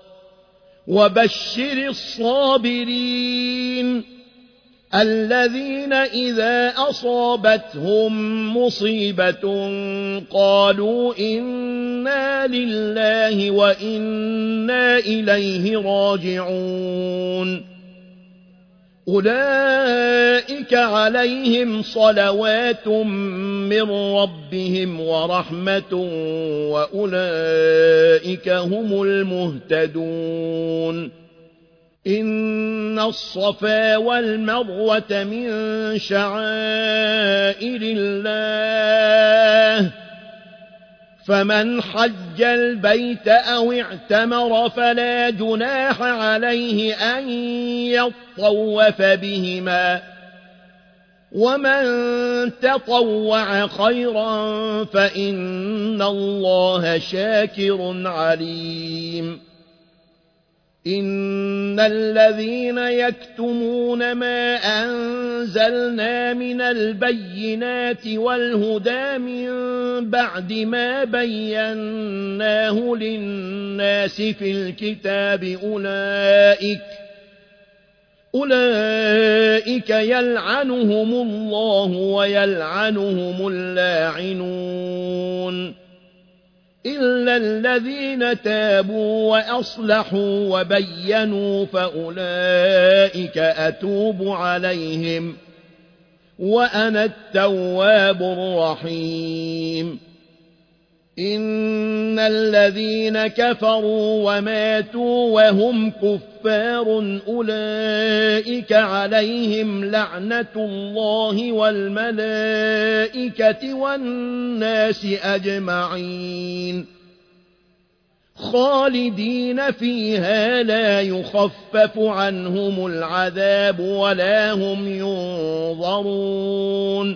وبشر الصابرين الذين إذا أصابتهم مصيبة قالوا إنا لله وإنا إليه راجعون أولئك عليهم صلوات من ربهم ورحمة وأولئك هم المهتدون إن الصفا والمروة من شعائر الله فمن حج البيت أو اعتمر فلا جناح عليه أن يطوف بهما ومن تطوع خيرا فإن الله شاكر عليم إن الذين يكتمون ما أنزلنا من البينات والهدى من بعد ما بيناه للناس في الكتاب أولئك يلعنهم الله ويلعنهم اللاعنون إلا الذين تابوا وأصلحوا وبينوا فأولئك أتوب عليهم وأنا التواب الرحيم إن الذين كفروا وماتوا وهم كفار أولئك عليهم لعنة الله والملائكة والناس أجمعين خالدين فيها لا يخفف عنهم العذاب ولا هم ينظرون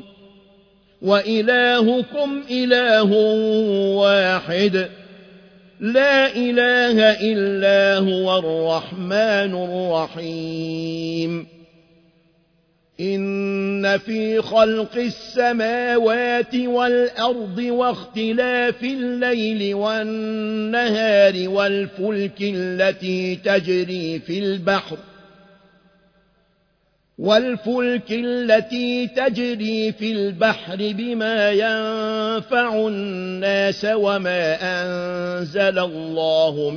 وإلهكم إله واحد لا إله إلا هو الرحمن الرحيم إن في خلق السماوات والأرض واختلاف الليل والنهار والفلك التي تجري في البحر بما ينفع الناس وما أنزل الله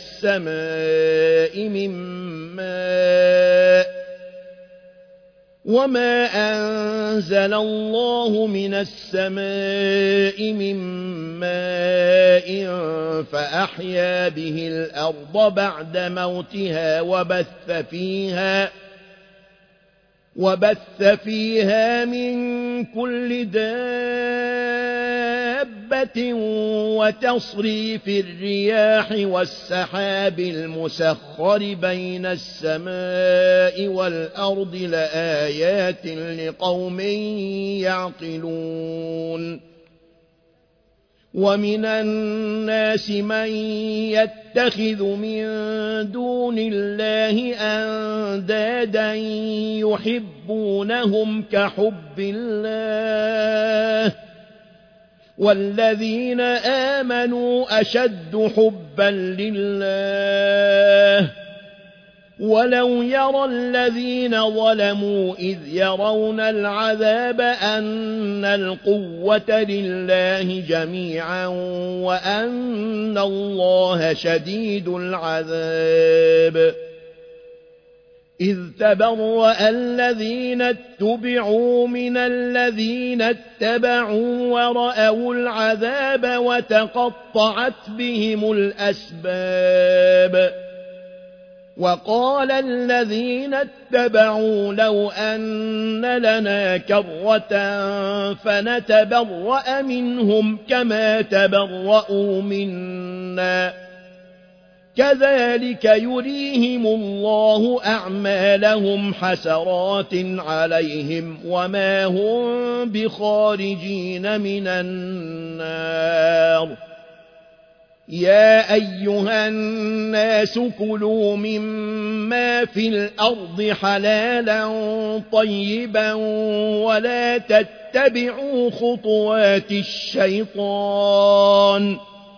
من السماء من ماء فأحيا به الأرض بعد موتها وبث فيها من كل دابة وتصريف الرياح والسحاب المسخر بين السماء والأرض لآيات لقوم يعقلون ومن الناس من يتخذ من دون الله أندادا يحبونهم كحب الله والذين آمنوا أشد حبا لله ولو يرى الذين ظلموا إذ يرون العذاب أن القوة لله جميعا وأن الله شديد العذاب إذ تبرأ الذين اتبعوا من الذين اتبعوا ورأوا العذاب وتقطعت بهم الأسباب وقال الذين اتبعوا لو أن لنا كرة فنتبرأ منهم كما تبرأوا منا كذلك يريهم الله أعمالهم حسرات عليهم وما هم بخارجين من النار يا أيها الناس كلوا مما في الأرض حلالا طيبا ولا تتبعوا خطوات الشيطان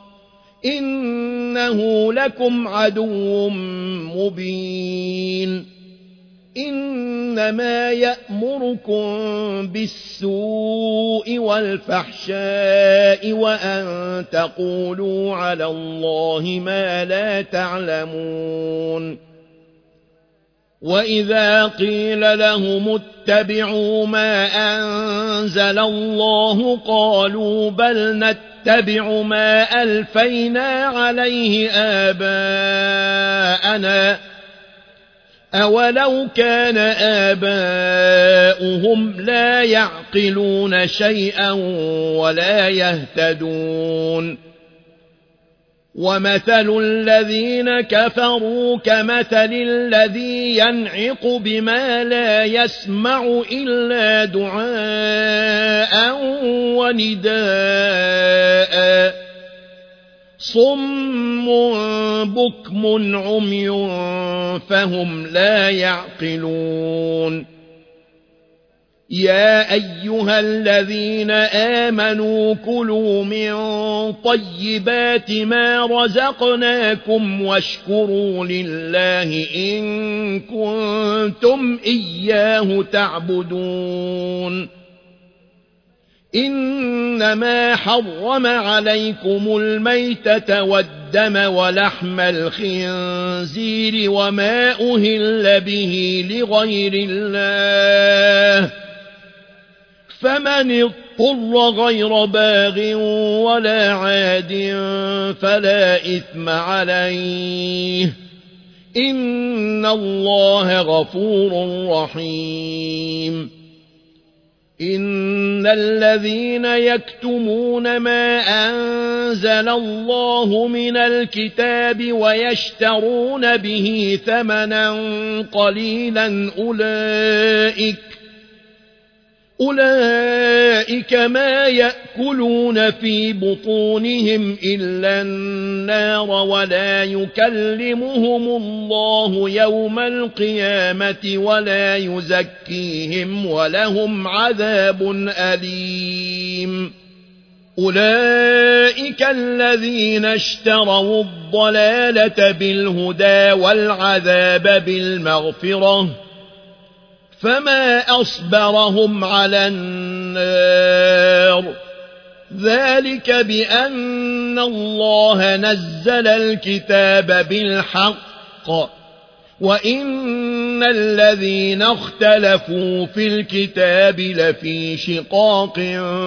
إنه لكم عدو مبين إنما يأمركم بالسوء والفحشاء وأن تقولوا على الله ما لا تعلمون وإذا قيل لهم اتبعوا ما أنزل الله قالوا بل نتبع ما ألفينا عليه آباءنا أولو كان آباؤهم لا يعقلون شيئا ولا يهتدون ومثل الذين كفروا كمثل الذي ينعق بما لا يسمع إلا دعاء ونداء صم بكم عمي فهم لا يعقلون يا أيها الذين آمنوا كلوا من طيبات ما رزقناكم واشكروا لله إن كنتم إياه تعبدون إنما حرم عليكم الميتة والدم ولحم الخنزير وما أهل به لغير الله فمن اضطر غير باغ ولا عاد فلا إثم عليه إن الله غفور رحيم إن الذين يكتمون ما أنزل الله من الكتاب ويشترون به ثمنا قليلا أولئك ما يأكلون في بطونهم إلا النار ولا يكلمهم الله يوم القيامة ولا يزكيهم ولهم عذاب أليم أولئك الذين اشتروا الضلالة بالهدى والعذاب بالمغفرة فما أصبرهم على النار ذلك بأن الله نزل الكتاب بالحق وإن الذين اختلفوا في الكتاب لفي شقاق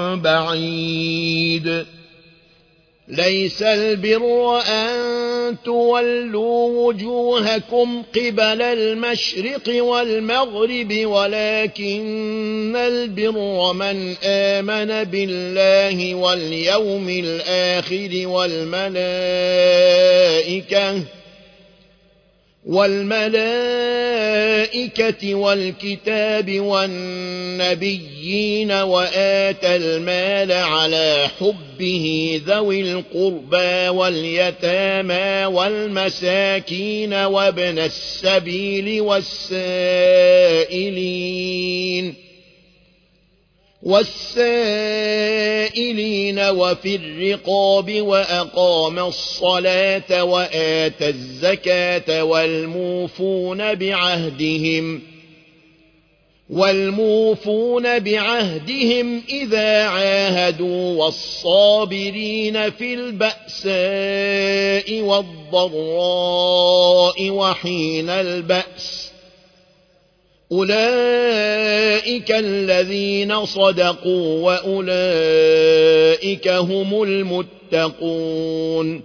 بعيد ليس البر أن تولوا وجوهكم قبل المشرق والمغرب ولكن البر من آمن بالله واليوم الآخر والملائكة والكتاب والنبيين وآتى المال على حبه ذوي القربى واليتامى والمساكين وابن السبيل والسائلين وفي الرقاب وأقام الصلاة وآتى الزكاة والموفون بعهدهم إذا عاهدوا والصابرين في البأساء والضراء وحين البأس أولئك الذين صدقوا وأولئك هم المتقون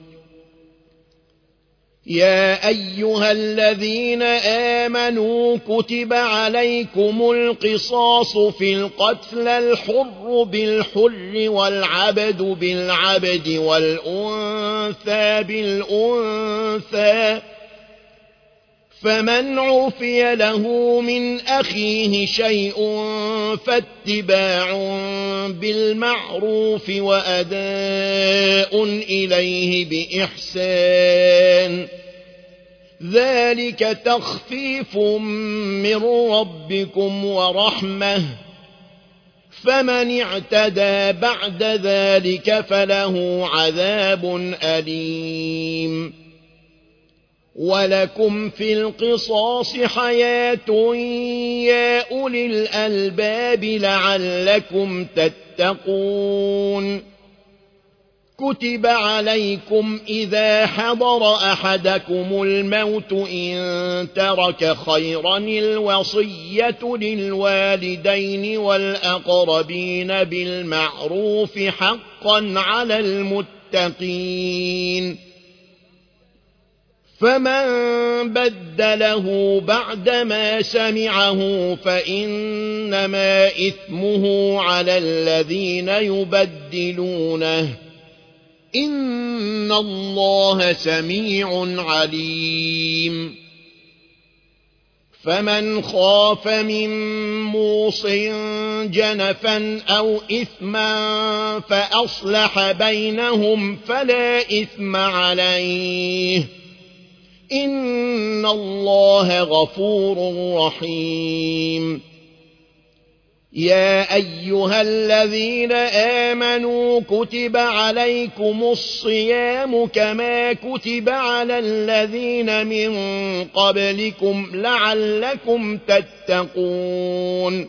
يا أيها الذين آمنوا كتب عليكم القصاص في القتل الحر بالحر والعبد بالعبد والأنثى بالأنثى فمن عفي له من أخيه شيء فاتباع بالمعروف وأداء إليه بإحسان ذلك تخفيف من ربكم ورحمة فمن اعتدى بعد ذلك فله عذاب أليم ولكم في القصاص حياة يا أولي الألباب لعلكم تتقون كتب عليكم إذا حضر أحدكم الموت إن ترك خيرا الوصية للوالدين والأقربين بالمعروف حقا على المتقين فمن بدله بعدما سمعه فإنما إثمه على الذين يبدلونه إن الله سميع عليم فمن خاف من موص جنفا أو إثما فأصلح بينهم فلا إثم عليه إن الله غفور رحيم يا أيها الذين آمنوا كتب عليكم الصيام كما كتب على الذين من قبلكم لعلكم تتقون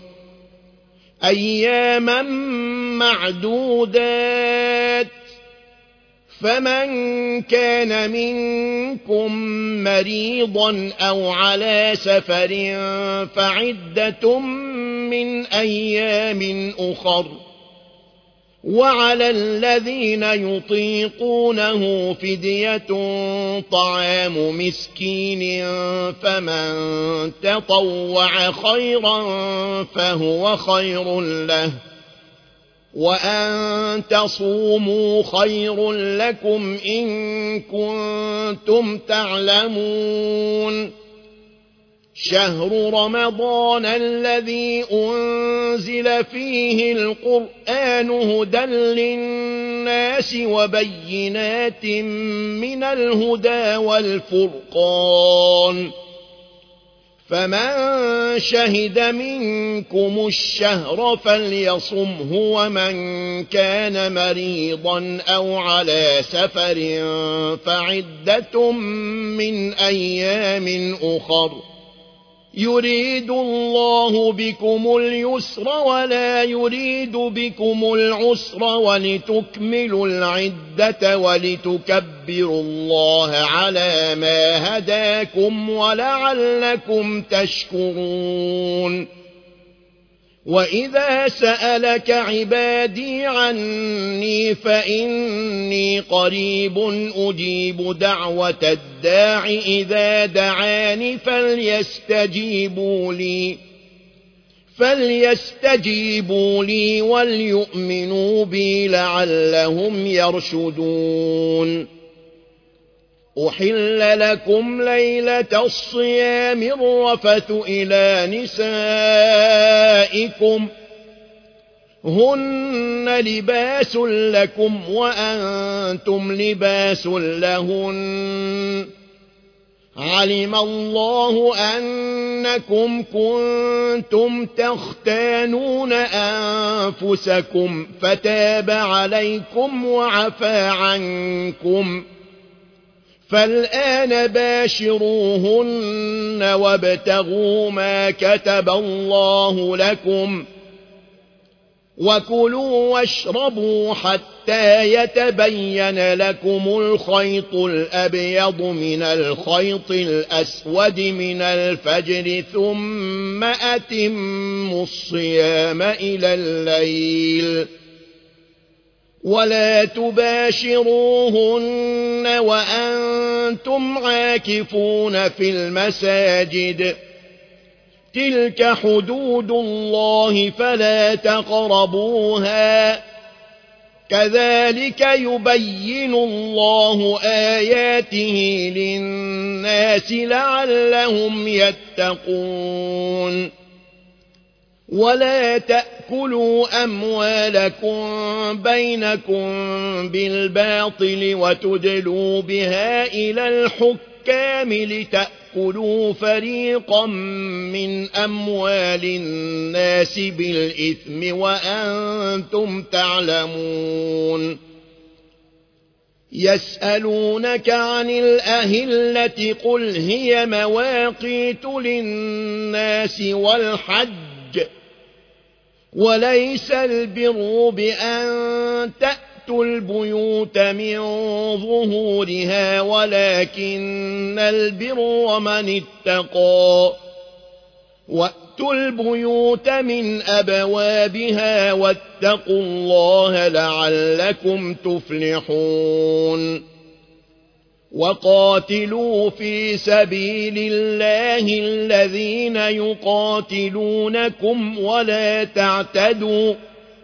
أياما معدودات فمن كان منكم مريضا أو على سفر فعدة من أيام أخر وعلى الذين يطيقونه فدية طعام مسكين فمن تطوع خيرا فهو خير له وأن تصوموا خير لكم إن كنتم تعلمون شهر رمضان الذي أنزل فيه القرآن هدى للناس وبينات من الهدى والفرقان فمن شهد منكم الشهر فليصمه ومن كان مريضا أو على سفر فعدة من أيام أخر يريد الله بكم اليسر ولا يريد بكم العسر ولتكملوا العدة ولتكبروا الله على ما هداكم ولعلكم تشكرون وإذا سألك عبادي عني فإني قريب أجيب دعوة الداع إذا دعاني فليستجيبوا لي وليؤمنوا بي لعلهم يرشدون أحل لكم ليلة الصيام الرفث إلى نسائكم هن لباس لكم وأنتم لباس لهن علم الله أنكم كنتم تختانون أنفسكم فتاب عليكم وعفى عنكم فالآن باشروهن وابتغوا ما كتب الله لكم وكلوا واشربوا حتى يتبين لكم الخيط الأبيض من الخيط الأسود من الفجر ثم أتموا الصيام إلى الليل ولا تباشروهن وأنتم عاكفون في المساجد تلك حدود الله فلا تقربوها كذلك يبين الله آياته للناس لعلهم يتقون ولا تأكلوا أموالكم بينكم بالباطل وتدلوا بها إلى الحكام لتأكلوا فريقا من أموال الناس بالإثم وأنتم تعلمون يسألونك عن الأهلة قل هي مواقيت للناس والحج وليس البر بأن تأتوا البيوت من ظهورها ولكن البر من اتقى وأتوا البيوت من أبوابها واتقوا الله لعلكم تفلحون وقاتلوا في سبيل الله الذين يقاتلونكم ولا تعتدوا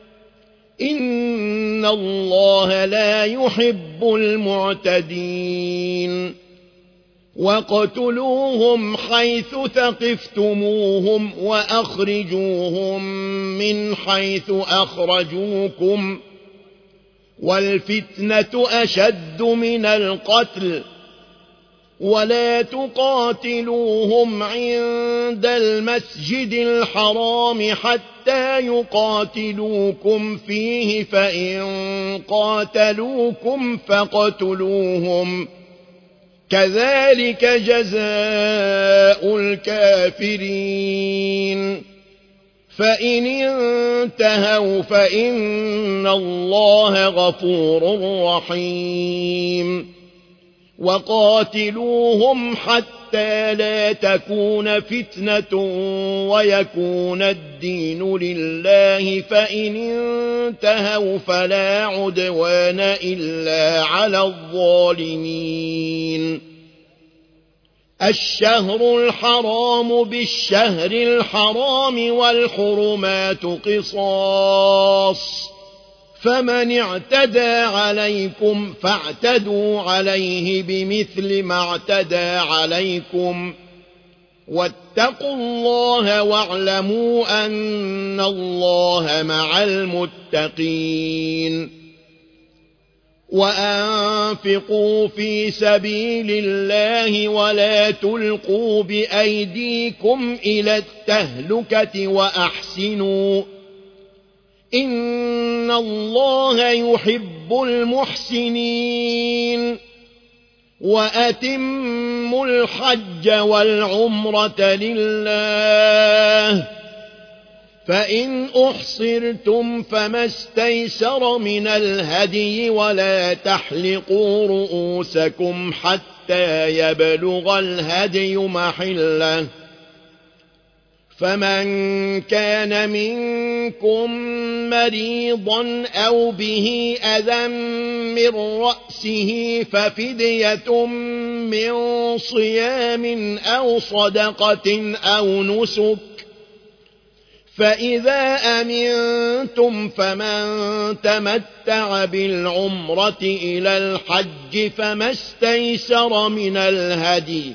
إن الله لا يحب المعتدين وَاقْتُلُوهُمْ حَيْثُ ثَقِفْتُمُوهُمْ وَأَخْرِجُوهُمْ مِنْ حَيْثُ أَخْرَجُوكُمْ وَالْفِتْنَةُ أَشَدُّ مِنَ الْقَتْلِ وَلَا تُقَاتِلُوهُمْ عِندَ الْمَسْجِدِ الْحَرَامِ حَتَّى يُقَاتِلُوكُمْ فِيهِ فَإِن قَاتَلُوكُمْ فَاقْتُلُوهُمْ كَذَلِكَ جَزَاءُ الْكَافِرِينَ فَإِنِ انتهوا فَإِنَّ اللَّهَ غَفُورٌ رَّحِيمٌ وَقَاتِلُوهُمْ حَتَّى لَا تَكُونَ فِتْنَةٌ وَيَكُونَ الدِّينُ لِلَّهِ فَإِنِ انتهوا فَلَا عُدْوَانَ إِلَّا عَلَى الظَّالِمِينَ الشهر الحرام بالشهر الحرام والحرمات قصاص فمن اعتدى عليكم فاعتدوا عليه بمثل ما اعتدى عليكم واتقوا الله واعلموا أن الله مع المتقين وأنفقوا في سبيل الله ولا تلقوا بأيديكم إلى التهلكة وأحسنوا إن الله يحب المحسنين وأتموا الحج والعمرة لله فإن أحصرتم فما استيسر من الهدي ولا تحلقوا رؤوسكم حتى يبلغ الهدي محله فمن كان منكم مريضا أو به أذى من رأسه ففدية من صيام أو صدقة أو نسك فإذا أمنتم فمن تمتع بالعمرة إلى الحج فما استيسر من الهدي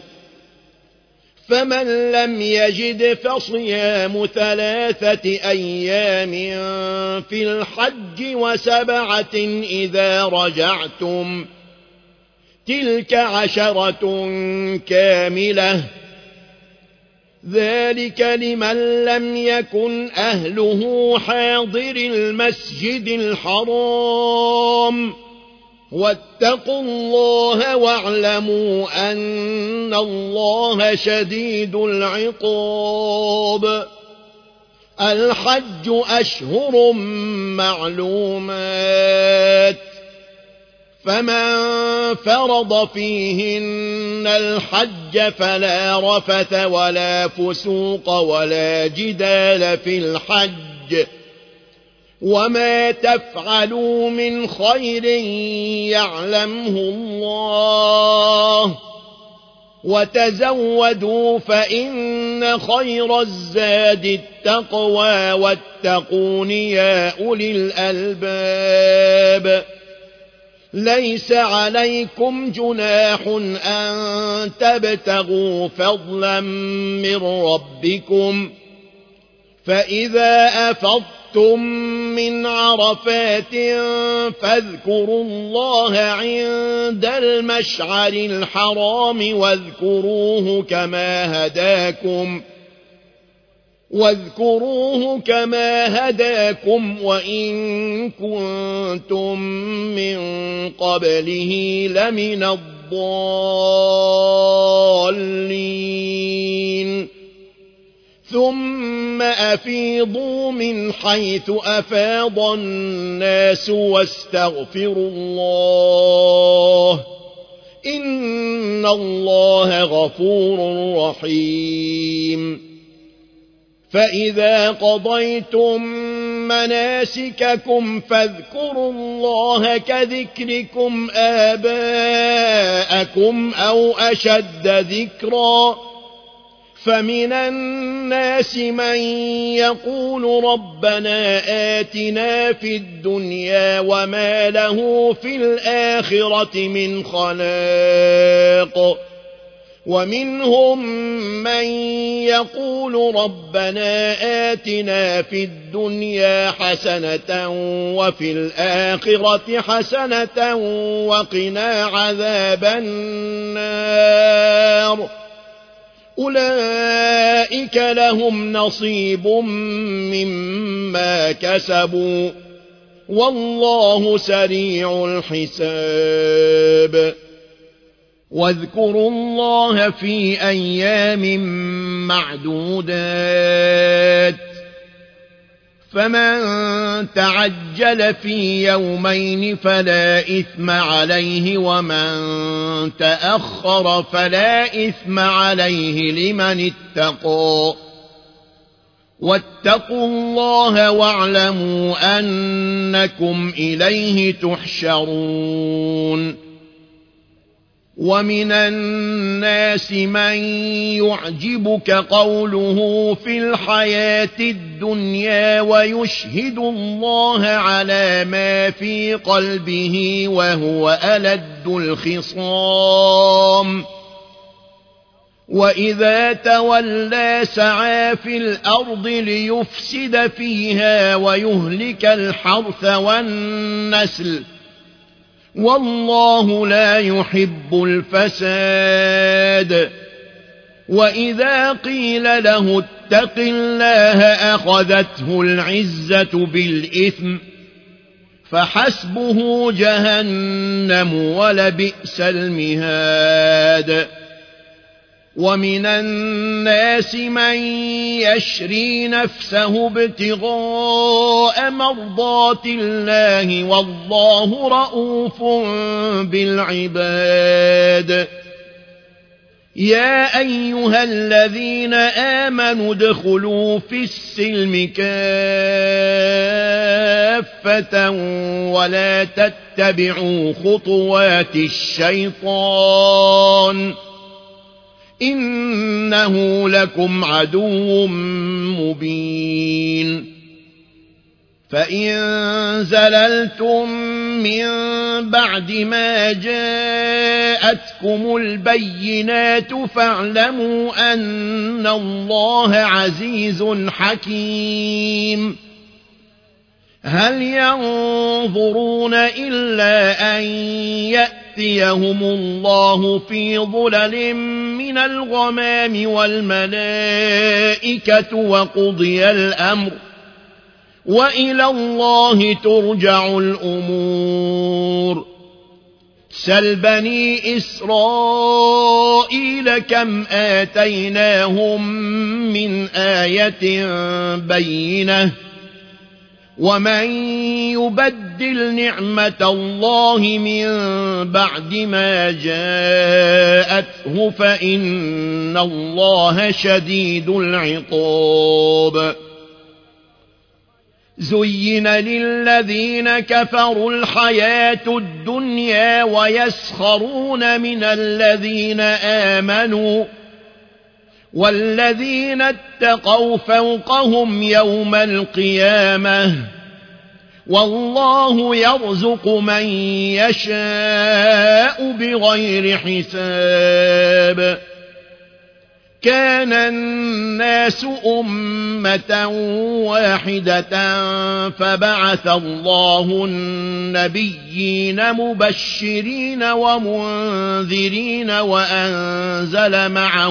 فمن لم يجد فصيام 3 أيام في الحج و7 إذا رجعتم تلك 10 كاملة ذلك لمن لم يكن أهله حاضر المسجد الحرام واتقوا الله واعلموا أن الله شديد العقاب الحج أشهر معلومات فمن فرض فيهن الحج فلا رفث ولا فسوق ولا جدال في الحج وما تفعلوا من خير يعلمه الله وتزودوا فإن خير الزاد التقوى واتقون يا أولي الألباب ليس عليكم جناح أن تبتغوا فضلا من ربكم فإذا أفضتم من عرفات فاذكروا الله عند المشعر الحرام واذكروه كما هداكم وإن كنتم من قبله لمن الضالين ثم أفيضوا من حيث أفاض الناس واستغفروا الله إن الله غفور رحيم فإذا قضيتم مناسككم فاذكروا الله كذكركم آباءكم أو أشد ذكرا فمن الناس من يقول ربنا آتنا في الدنيا وما له في الآخرة من خلاق ومنهم من يقول ربنا آتنا في الدنيا حسنة وفي الآخرة حسنة وقنا عذاب النار أولئك لهم نصيب مما كسبوا والله سريع الحساب واذكروا الله في أيام معدودات فمن تعجل في يومين فلا إثم عليه ومن تأخر فلا إثم عليه لمن اتقى واتقوا الله واعلموا أنكم إليه تحشرون ومن الناس من يعجبك قوله في الحياة الدنيا ويشهد الله على ما في قلبه وهو ألد الخصام وإذا تولى سعى في الأرض ليفسد فيها ويهلك الحرث والنسل والله لا يحب الفساد وإذا قيل له اتق الله أخذته العزة بالإثم فحسبه جهنم ولبئس المهاد ومن الناس من يشري نفسه ابتغاء مرضات الله والله رؤوف بالعباد يا أيها الذين آمنوا ادخلوا في السلم كافة ولا تتبعوا خطوات الشيطان إنه لكم عدو مبين فإن زللتم من بعد ما جاءتكم البينات فاعلموا أن الله عزيز حكيم هل ينظرون إلا أن يأتيهم الله في ظلل من الغمام والملائكة وقضي الأمر وإلى الله ترجع الأمور سل بني إسرائيل كم آتيناهم من آية بينة ومن يبدل نعمة الله من بعد ما جاءته فإن الله شديد العقاب زين للذين كفروا الحياة الدنيا ويسخرون من الذين آمنوا والذين اتقوا فوقهم يوم القيامة والله يرزق من يشاء بغير حساب كان الناس أمة واحدة فبعث الله النبيين مبشرين ومنذرين وأنزل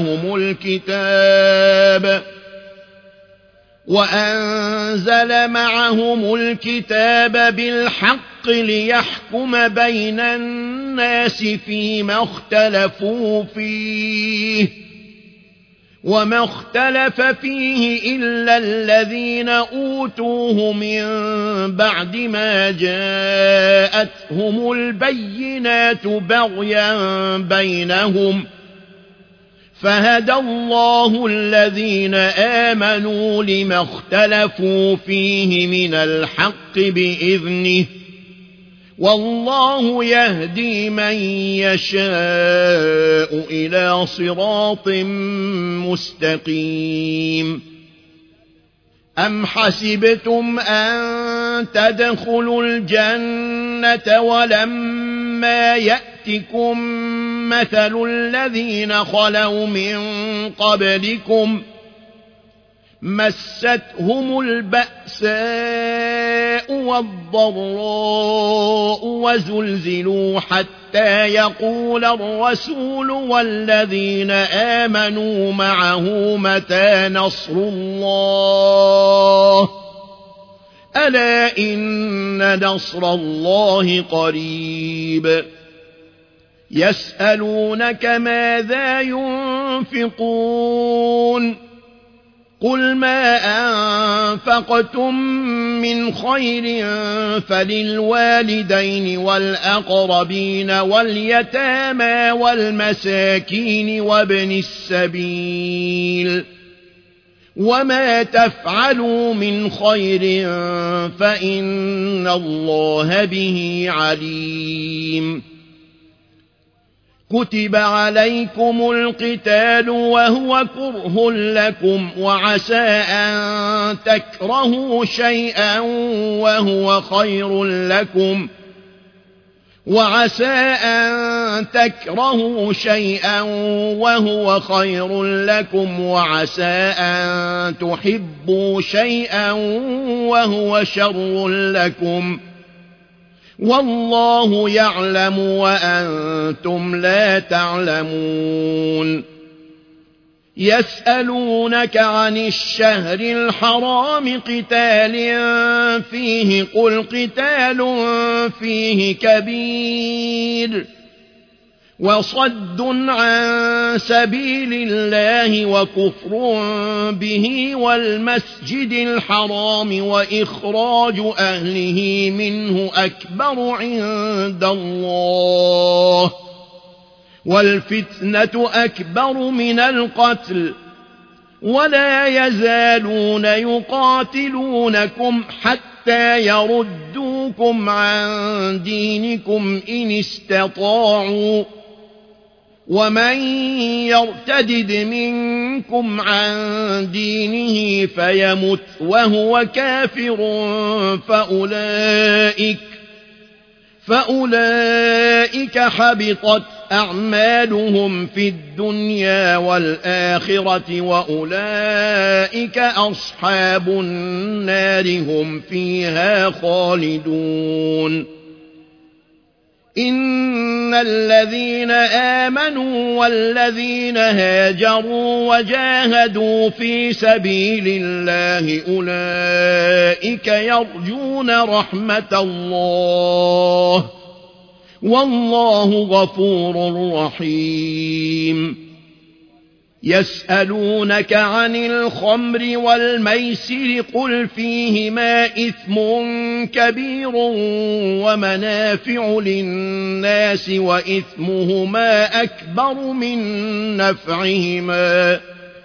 معهم الكتاب بالحق ليحكم بين الناس فيما اختلفوا فيه وما اختلف فيه إلا الذين أوتوه من بعد ما جاءتهم البينات بغيا بينهم فهدى الله الذين آمنوا لما اختلفوا فيه من الحق بإذنه والله يهدي من يشاء إلى صراط مستقيم أم حسبتم أن تدخلوا الجنة ولما يأتكم مثل الذين خلوا من قبلكم مستهم البأساء والضراء وزلزلوا حتى يقول الرسول والذين آمنوا معه متى نصر الله ألا إن نصر الله قريب يسألونك ماذا ينفقون قل ما أنفقتم من خير فللوالدين والأقربين واليتامى والمساكين وابن السبيل وما تفعلوا من خير فإن الله به عليم كتب عليكم القتال وهو كره لكم وعسى أن تكرهوا شيئا وهو خير لكم وعسى أن تكرهوا شيئا وهو خير لكم وعسى أن تحبوا شيئا وهو شر لكم والله يعلم وأنتم لا تعلمون يسألونك عن الشهر الحرام قتال فيه قل قتال فيه كبير وصد عن سبيل الله وكفر به والمسجد الحرام وإخراج أهله منه أكبر عند الله والفتنة أكبر من القتل ولا يزالون يقاتلونكم حتى يردوكم عن دينكم إن استطاعوا ومن يرتدد منكم عن دينه فيمت وهو كافر فأولئك حبطت أعمالهم في الدنيا والآخرة وأولئك أصحاب النار هم فيها خالدون إن الذين آمنوا والذين هاجروا وجاهدوا في سبيل الله أولئك يرجون رحمة الله والله غفور رحيم يسألونك عن الخمر والميسر قل فيهما إثم كبير ومنافع للناس وإثمهما أكبر من نفعهما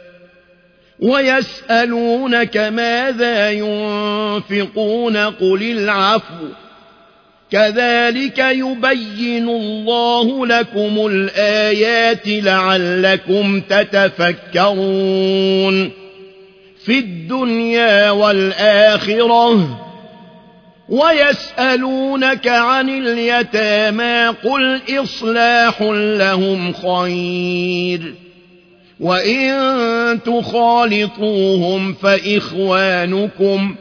ويسألونك ماذا ينفقون قل العفو كذلك يبين الله لكم الآيات لعلكم تتفكرون في الدنيا والآخرة ويسألونك عن اليتامى قل إصلاح لهم خير وإن تخالطوهم فإخوانكم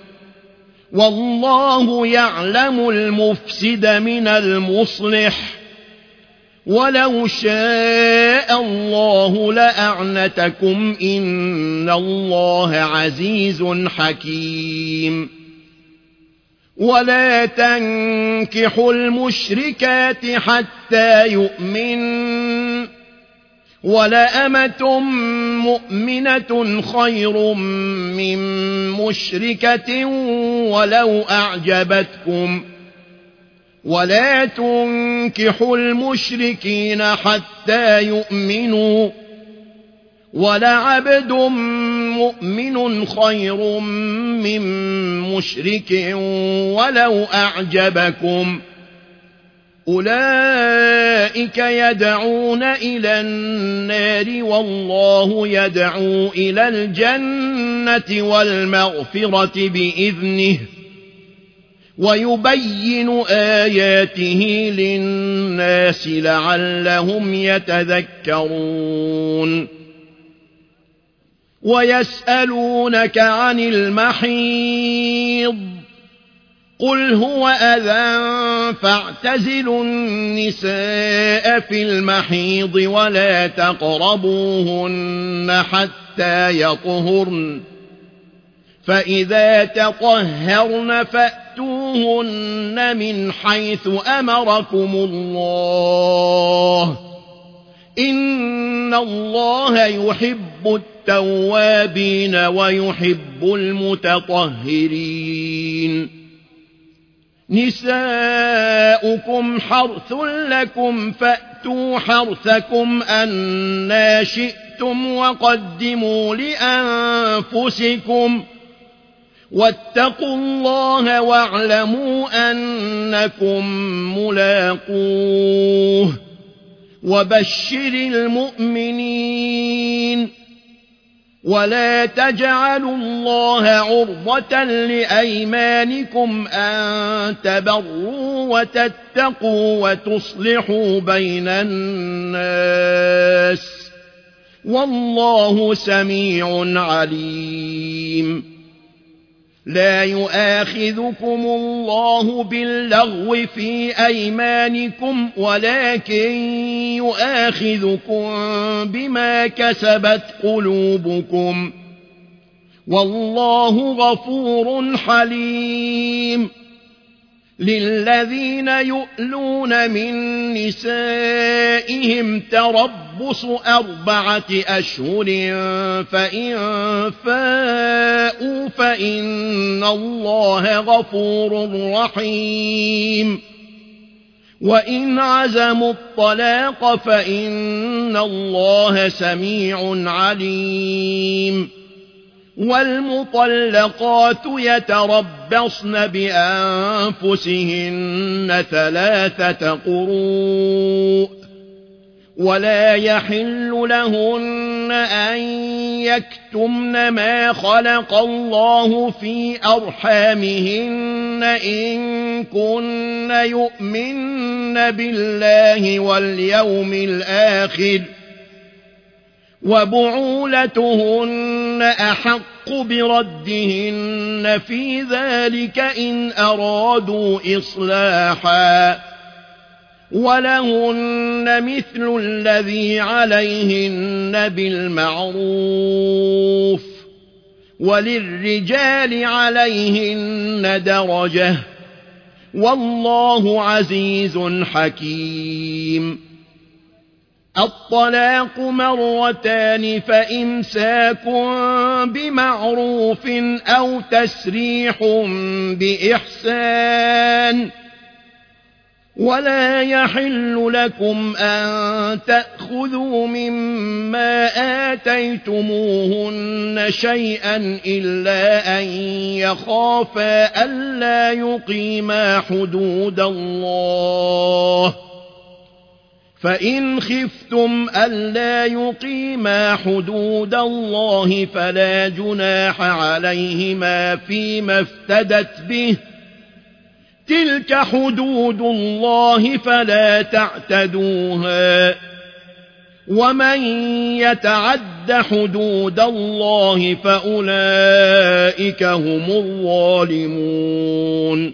والله يعلم المفسد من المصلح ولو شاء الله لأعنتكم إن الله عزيز حكيم ولا تنكحوا المشركات حتى يؤمنوا ولأمة مؤمنة خير من مشركة ولو أعجبتكم ولا تنكحوا المشركين حتى يؤمنوا ولعبد مؤمن خير من مشرك ولو أعجبكم أولئك يدعون إلى النار والله يدعو إلى الجنة والمغفرة بإذنه ويبين آياته للناس لعلهم يتذكرون ويسألونك عن المحيض قل هو أذى فاعتزلوا النساء في المحيض ولا تقربوهن حتى يطهرن فإذا تطهرن فأتوهن من حيث أمركم الله إن الله يحب التوابين ويحب المتطهرين نساؤكم حرث لكم فأتوا حرثكم أنى شئتم وقدموا لأنفسكم واتقوا الله واعلموا أنكم ملاقوه وبشر المؤمنين ولا تجعلوا الله عرضة لأيمانكم أن تبروا وتتقوا وتصلحوا بين الناس والله سميع عليم لا يؤاخذكم الله باللغو في أيمانكم ولكن يؤاخذكم بما كسبت قلوبكم والله غفور حليم للذين يؤلون من نسائهم تربص 4 أشهر فإن فاءوا فإن الله غفور رحيم وإن عزموا الطلاق فإن الله سميع عليم والمطلقات يتربصن بأنفسهن 3 قروء ولا يحل لهن أن يكتمن ما خلق الله في أرحامهن إن كن يؤمن بالله واليوم الآخر وبعولتهن أحق بردهن في ذلك إن أرادوا إصلاحا ولهن مثل الذي عليهن بالمعروف وللرجال عليهن درجة والله عزيز حكيم الطلاق 2 فإمساك بمعروف أو تسريح بإحسان ولا يحل لكم أن تأخذوا مما آتيتموهن شيئا إلا أن يخافا ألا يقيما حدود الله فإن خفتم ألا يقيما حدود الله فلا جناح عليهما فيما افتدت به تلك حدود الله فلا تعتدوها ومن يتعد حدود الله فأولئك هم الظالمون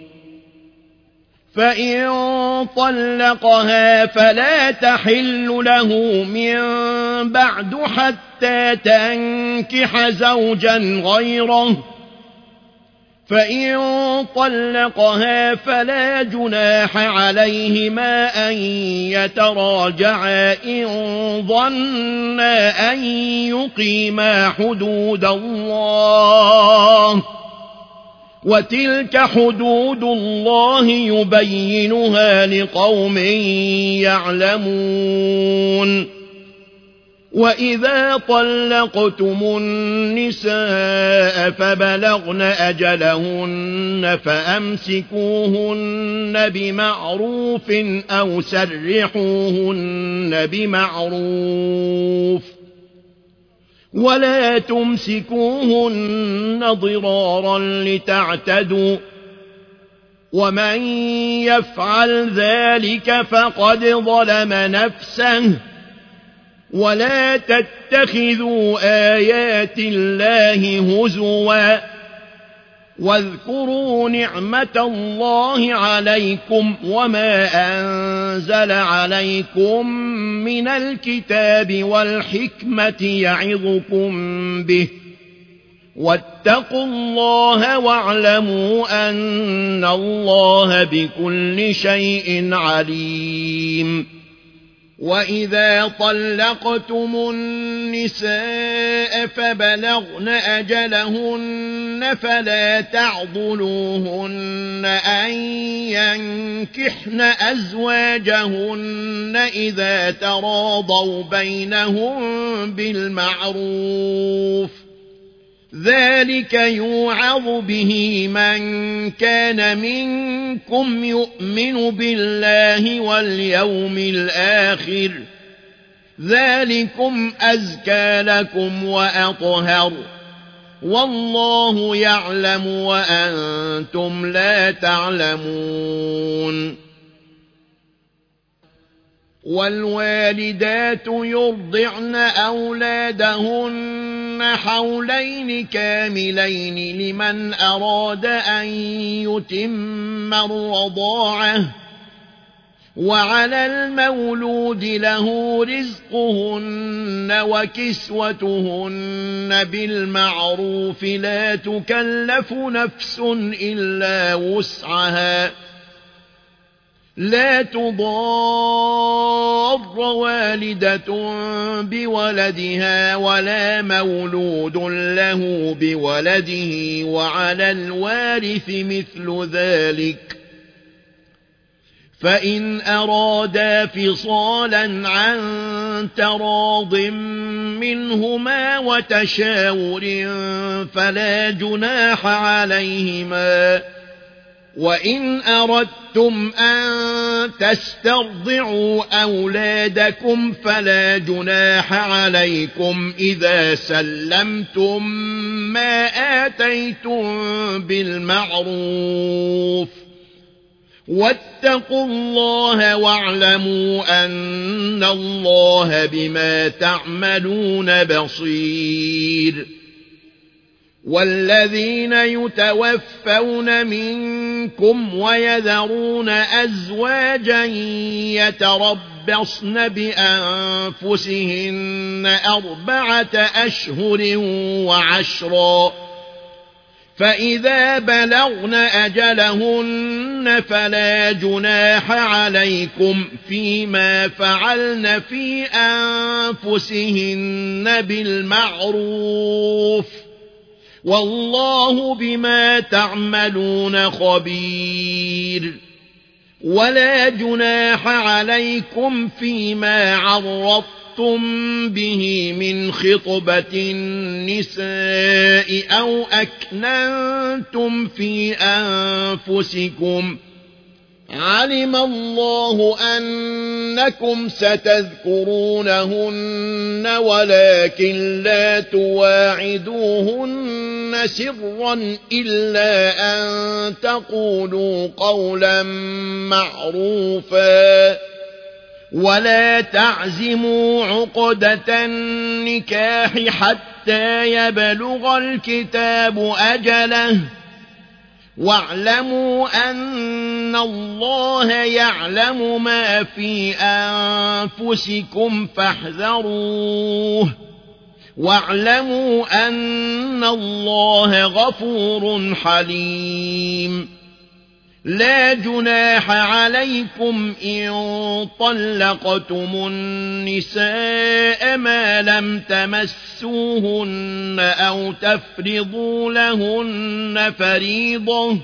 فإن طلقها فلا تحل له من بعد حتى تنكح زوجا غيره فإن طلقها فلا جناح عليهما أن يتراجعا إن ظنا أن يقيما حدود الله وتلك حدود الله يبينها لقوم يعلمون وإذا طلقتم النساء فبلغن أجلهن فأمسكوهن بمعروف أو سرحوهن بمعروف ولا تمسكوهن ضرارا لتعتدوا ومن يفعل ذلك فقد ظلم نفسه ولا تتخذوا آيات الله هزوا واذكروا نعمة الله عليكم وما أنزل عليكم من الكتاب والحكمة يعظكم به واتقوا الله واعلموا أن الله بكل شيء عليم وإذا طلقتم النساء فبلغن أجلهن فلا تعضلوهن أن ينكحن أزواجهن إذا تراضوا بينهم بالمعروف ذلك يوعظ به من كان منكم يؤمن بالله واليوم الآخر ذلكم أزكى لكم وأطهر والله يعلم وأنتم لا تعلمون والوالدات يرضعن أولادهن حولين كاملين لمن أراد أن يتم الرضاعة وعلى المولود له رزقهن وكسوتهن بالمعروف لا تكلف نفس إلا وسعها لا تضار والدة بولدها ولا مولود له بولده وعلى الوارث مثل ذلك فإن أرادا فصالا عن تراض منهما وتشاور فلا جناح عليهما وإن أردتم أن تسترضعوا أولادكم فلا جناح عليكم إذا سلمتم ما آتيتم بالمعروف واتقوا الله واعلموا أن الله بما تعملون بصير والذين يتوفون منكم ويذرون أزواجا يتربصن بأنفسهن 4 أشهر وعشرا فإذا بلغن أجلهن فلا جناح عليكم فيما فعلن في أنفسهن بالمعروف والله بما تعملون خبير ولا جناح عليكم فيما عرضتم به من خطبة النساء أو أكننتم في أنفسكم علم الله أنكم ستذكرونهن ولكن لا تواعدوهن سرا إلا أن تقولوا قولا معروفا ولا تعزموا عقدة النكاح حتى يبلغ الكتاب أجله واعلموا أن الله يعلم ما في أنفسكم فاحذروه واعلموا أن الله غفور حليم لا جناح عليكم إن طلقتم النساء ما لم تمسوهن أو تفرضوا لهن فريضة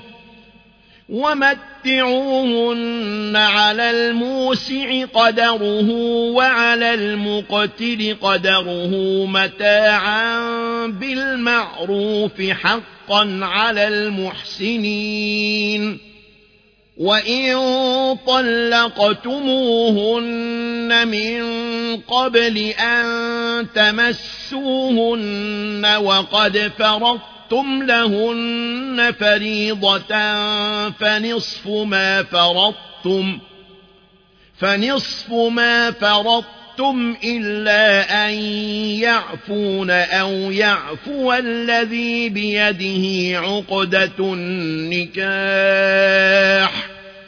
ومتعوهن على الموسع قدره وعلى المقتر قدره متاعا بالمعروف حقا على المحسنين وإن طلقتموهن من قبل أن تمسوهن وقد فرضتم لهن فريضة فنصف ما فرضتم إلا أن يعفون أو يعفو الذي بيده عقدة النكاح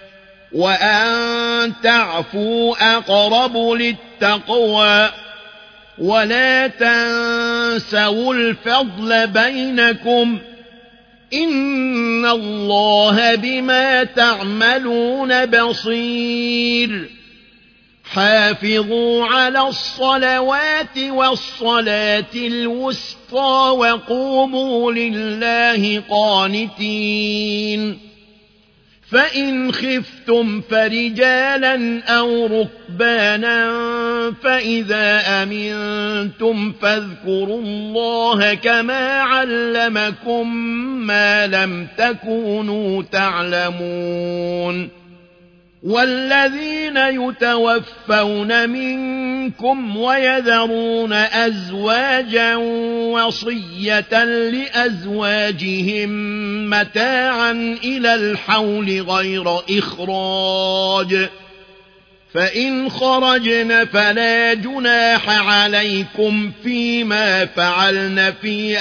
وأن تعفوا أقرب للتقوى ولا تنسوا الفضل بينكم إن الله بما تعملون بصير حافظوا على الصلوات والصلاة الوسطى وقوموا لله قانتين فإن خفتم فرجالا أو ركبانا فإذا أمنتم فاذكروا الله كما علمكم ما لم تكونوا تعلمون والذين يتوفون منكم ويذرون أزواجا وصية لأزواجهم متاعا إلى الحول غير إخراج فإن خرجن فلا جناح عليكم فيما فعلن في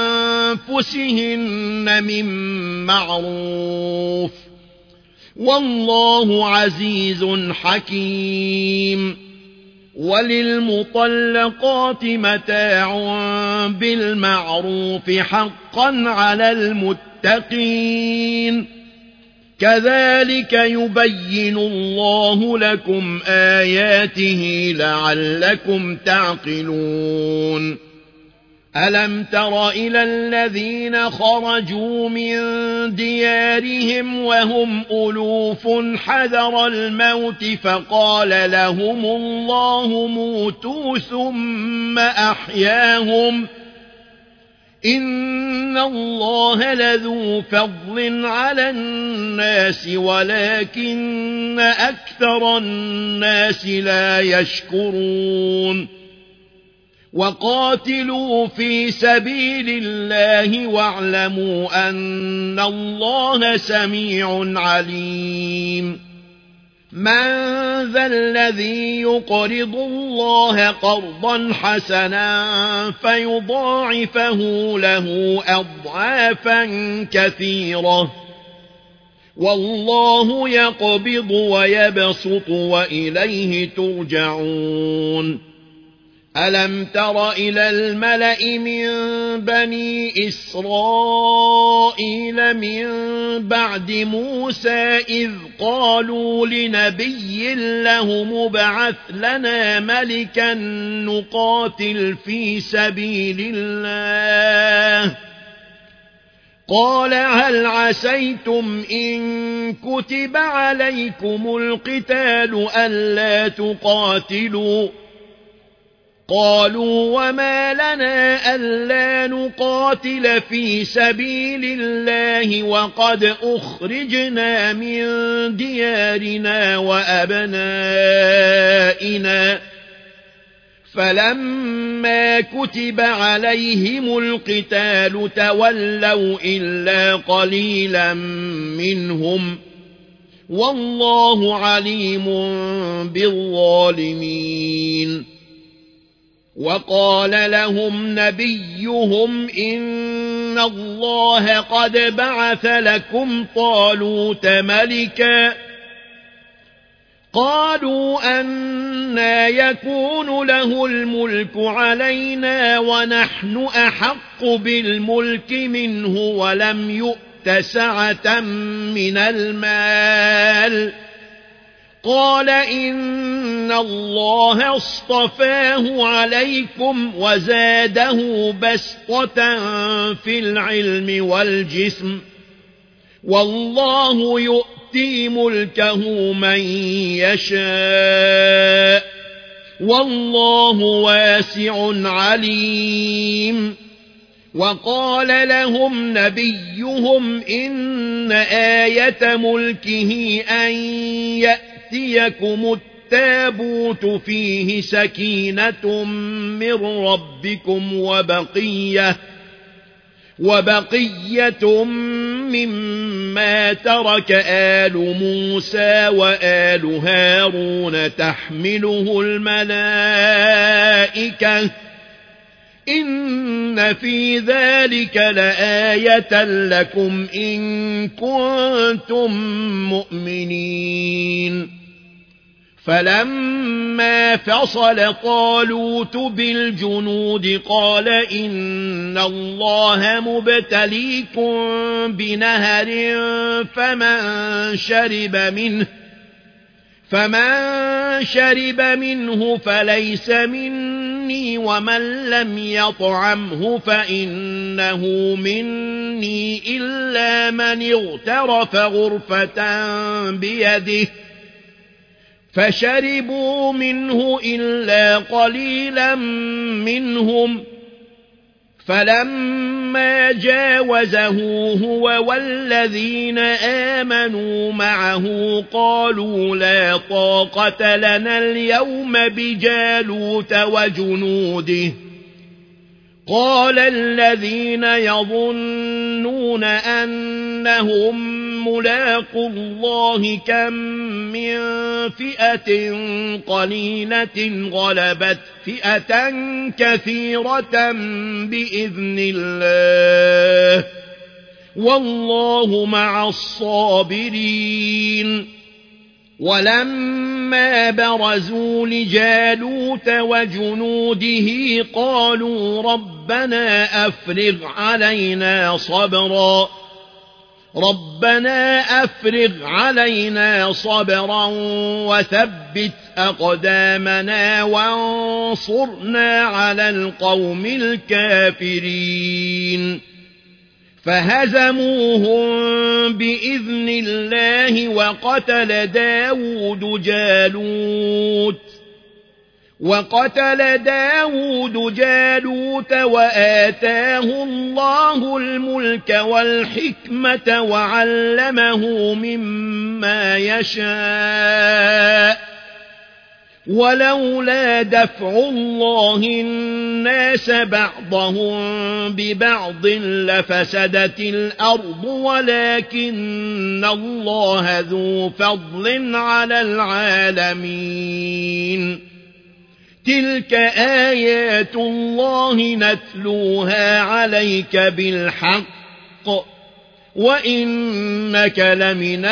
أنفسهن من معروف والله عزيز حكيم وللمطلقات متاع بالمعروف حقا على المتقين كذلك يبين الله لكم آياته لعلكم تعقلون ألم تر إلى الذين خرجوا من ديارهم وهم ألوف حذر الموت فقال لهم الله موتوا ثم أحياهم إن الله لذو فضل على الناس ولكن أكثر الناس لا يشكرون وقاتلوا في سبيل الله واعلموا أن الله سميع عليم من ذا الذي يقرض الله قرضا حسنا فيضاعفه له أضعافا كثيرة والله يقبض ويبسط وإليه ترجعون ألم تر إلى الملأ من بني إسرائيل من بعد موسى إذ قالوا لنبي له مبعث لنا ملكا نقاتل في سبيل الله قال هل عسيتم إن كتب عليكم القتال ألا تقاتلوا قالوا وما لنا ألا نقاتل في سبيل الله وقد أخرجنا من ديارنا وأبنائنا فلما كتب عليهم القتال تولوا إلا قليلا منهم والله عليم بالظالمين وقال لهم نبيهم إن الله قد بعث لكم طالوت ملكا قالوا أنى يكون له الملك علينا ونحن أحق بالملك منه ولم يؤت سعة من المال قال إن الله اصطفاه عليكم وزاده بسطة في العلم والجسم والله يؤتي ملكه من يشاء والله واسع عليم وقال لهم نبيهم إن آية ملكه أن يأتيكم التابوت فيه سكينة من ربكم وبقية مما ترك آل موسى وآل هارون تحمله الملائكة إن في ذلك لآية لكم إن كنتم مؤمنين فلما فصل طالوت بالجنود قال إن الله مبتليكم بنهر فمن شرب منه فليس مني ومن لم يطعمه فإنه مني إلا من اغترف غرفة بيده فشربوا منه إلا قليلا منهم فلما جاوزه هو والذين آمنوا معه قالوا لا طاقة لنا اليوم بجالوت وجنوده قال الذين يظنون أنهم ملاقو الله كم من فئة قليلة غلبت فئة كثيرة بإذن الله والله مع الصابرين ولما برزوا لجالوت وجنوده قالوا ربنا أفرغ علينا صبرا وثبت أقدامنا وانصرنا على القوم الكافرين فهزموهم بإذن الله وقتل داود جالوت وآتاه الله الملك والحكمة وعلمه مما يشاء ولولا دفع الله الناس بعضهم ببعض لفسدت الأرض ولكن الله ذو فضل على العالمين تلك آيات الله نتلوها عليك بالحق وإنك لمن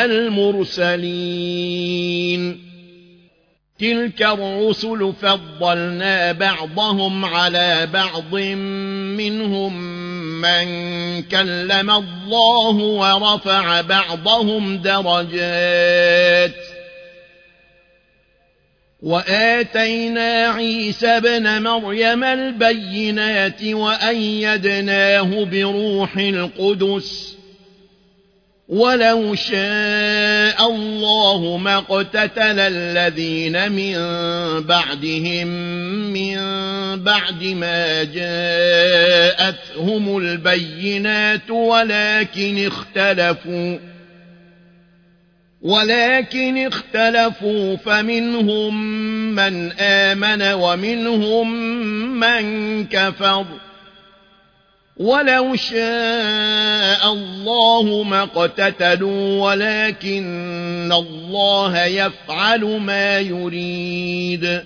المرسلين تلك الرسل فضلنا بعضهم على بعض منهم من كلم الله ورفع بعضهم درجات وآتينا عيسى ابن مريم البينات وأيدناه بروح القدس ولو شاء الله ما اقتتل الذين من بعدهم من بعد ما جاءتهم البينات ولكن اختلفوا فمنهم من آمن ومنهم من كفر ولو شاء الله ما اقتتلوا ولكن الله يفعل ما يريد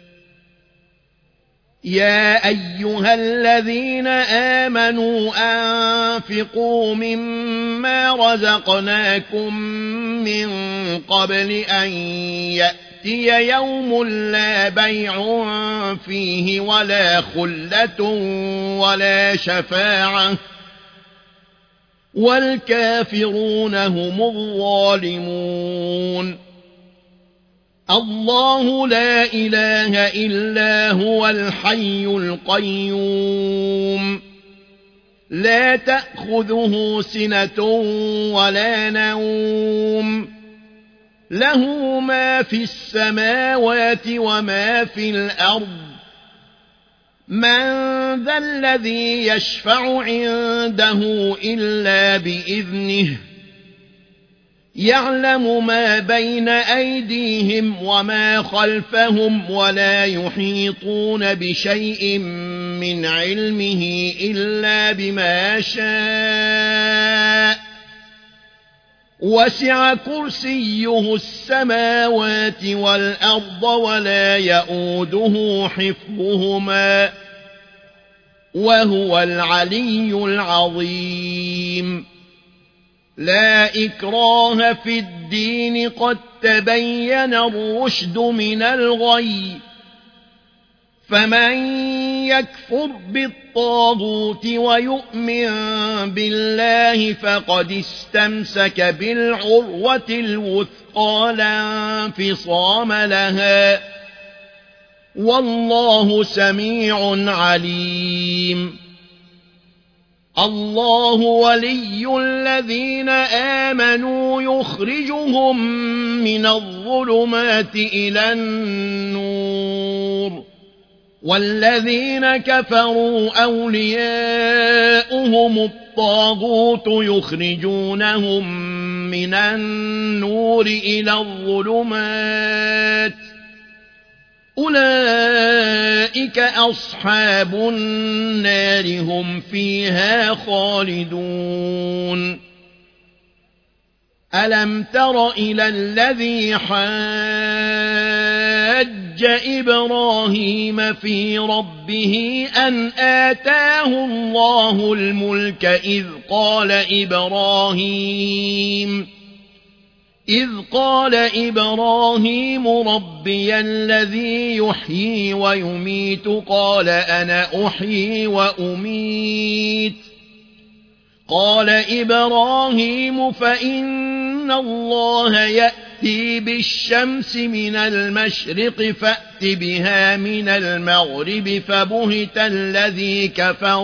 يا أيها الذين آمنوا أنفقوا مما رزقناكم من قبل أن يأتي يوم لا بيع فيه ولا خلة ولا شفاعة والكافرون هم الظالمون الله لا إله إلا هو الحي القيوم لا تأخذه سنة ولا نوم له ما في السماوات وما في الأرض من ذا الذي يشفع عنده إلا بإذنه يعلم ما بين أيديهم وما خلفهم ولا يحيطون بشيء من علمه إلا بما شاء وسع كرسيه السماوات والأرض ولا يؤوده حفظهما وهو العلي العظيم لا إكراه في الدين قد تبين الرشد من الغي فمن يكفر بالطاغوت ويؤمن بالله فقد استمسك بالعروة الوثقى لا انفصام لها والله سميع عليم الله ولي الذين آمنوا يخرجهم من الظلمات إلى النور والذين كفروا أولياؤهم الطاغوت يخرجونهم من النور إلى الظلمات أولئك أصحاب النار هم فيها خالدون ألم تر إلى الذي حاج إبراهيم في ربه أن آتاه الله الملك إذ قال إبراهيم ربي الذي يحيي ويميت قال أنا أحيي وأميت قال إبراهيم فإن الله يأتي بالشمس من المشرق فأت بها من المغرب فبهت الذي كفر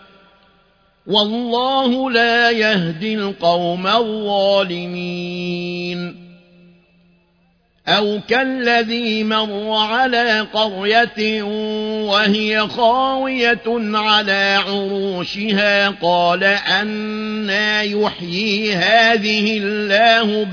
والله لا يهدي القوم الظالمين أو كالذي مر على قرية وهي خاوية على عروشها قال أنى يحيي هذه الله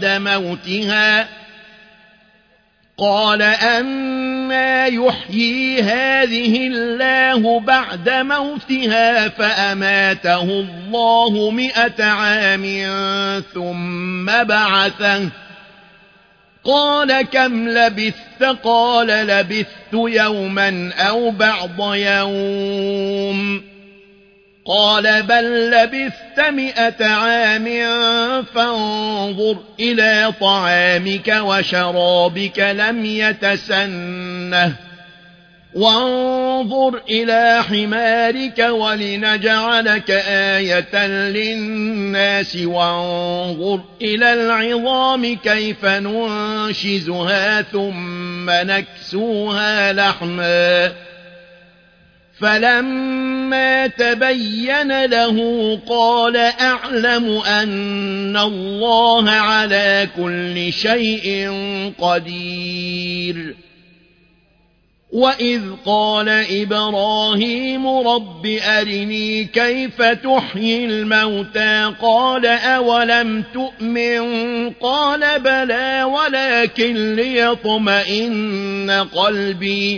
بعد موتها فأماته الله 100 عام ثم بعثه قال كم لبثت قال لبثت يوما أو بعض يوم قال بل لبثت 100 عام فانظر إلى طعامك وشرابك لم يتسنه وانظر إلى حمارك ولنجعلك آية للناس وانظر إلى العظام كيف ننشزها ثم نكسوها لحما فلما تبين له قال أعلم أن الله على كل شيء قدير وإذ قال إبراهيم رب أرني كيف تحيي الموتى قال أولم تؤمن قال بلى ولكن ليطمئن قلبي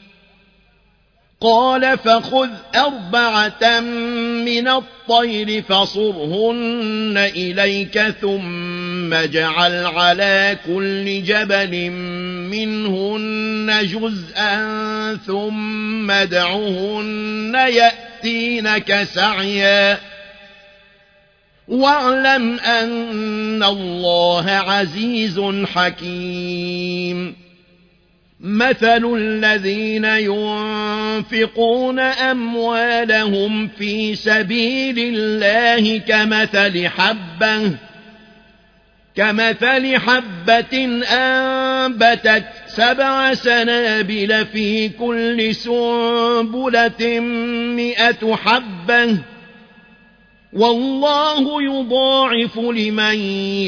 قال فخذ 4 من الطير فصرهن إليك ثم اجعل على كل جبل منهن جزءا ثم ادعهن يأتينك سعيا واعلم أن الله عزيز حكيم مثل الذين ينفقون أموالهم في سبيل الله كمثل حبة أنبتت 7 سنابل في كل سنبلة 100 حبة والله يضاعف لمن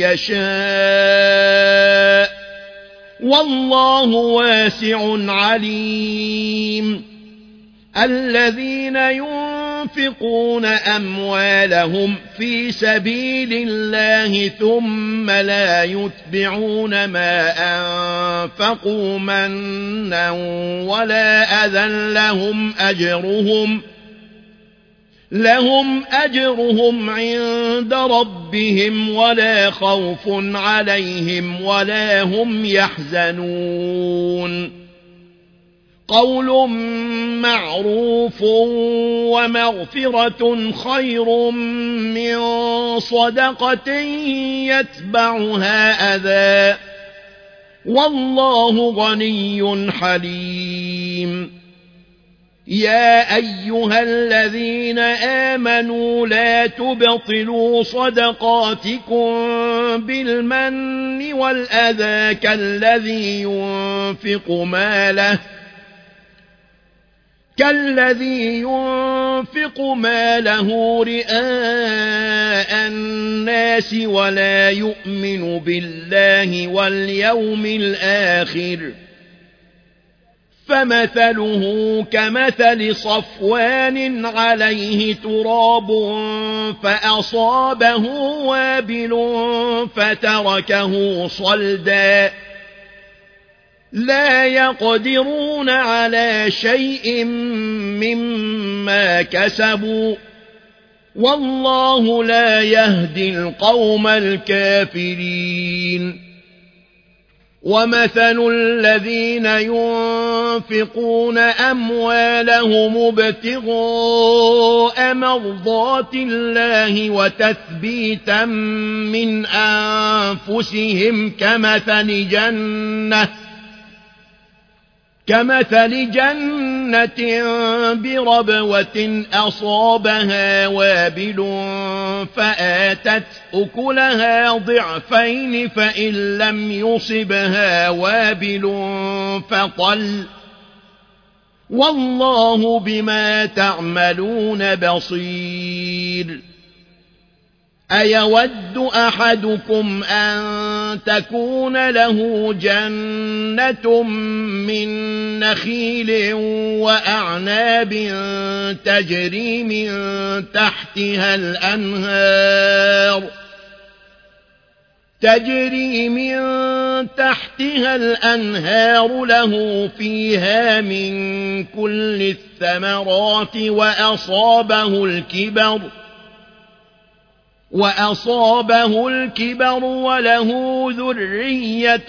يشاء والله واسع عليم الذين ينفقون ينفقون أموالهم في سبيل الله ثم لا يتبعون ما أنفقوا منا ولا أذى لهم أجرهم عند ربهم ولا خوف عليهم ولا هم يحزنون قول معروف ومغفرة خير من صدقة يتبعها أذى والله غني حليم يا أيها الذين آمنوا لا تبطلوا صدقاتكم بالمن والأذى كالذي ينفق ماله رئاء الناس ولا يؤمن بالله واليوم الآخر فمثله كمثل صفوان عليه تراب فأصابه وابل فتركه صلدا لا يقدرون على شيء مما كسبوا والله لا يهدي القوم الكافرين ومثل الذين ينفقون أموالهم ابتغاء مرضات الله وتثبيتا من أنفسهم كمثل جنة بربوة أصابها وابل فآتت أكلها ضعفين فإن لم يصبها وابل فطل والله بما تعملون بصير أيود أحدكم أن تكون له جنة من نخيل وأعناب تجري من تحتها الأنهار له فيها من كل الثمرات وأصابه الكبر وله ذرية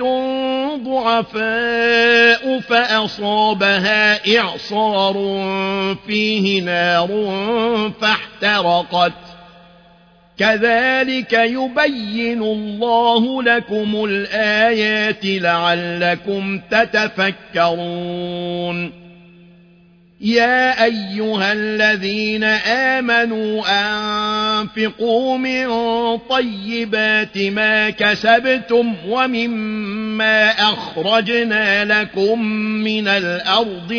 ضعفاء فأصابها إعصار فيه نار فاحترقت كذلك يبين الله لكم الآيات لعلكم تتفكرون يا أيها الذين آمنوا أنفقوا من طيبات ما كسبتم ومما أخرجنا لكم من الأرض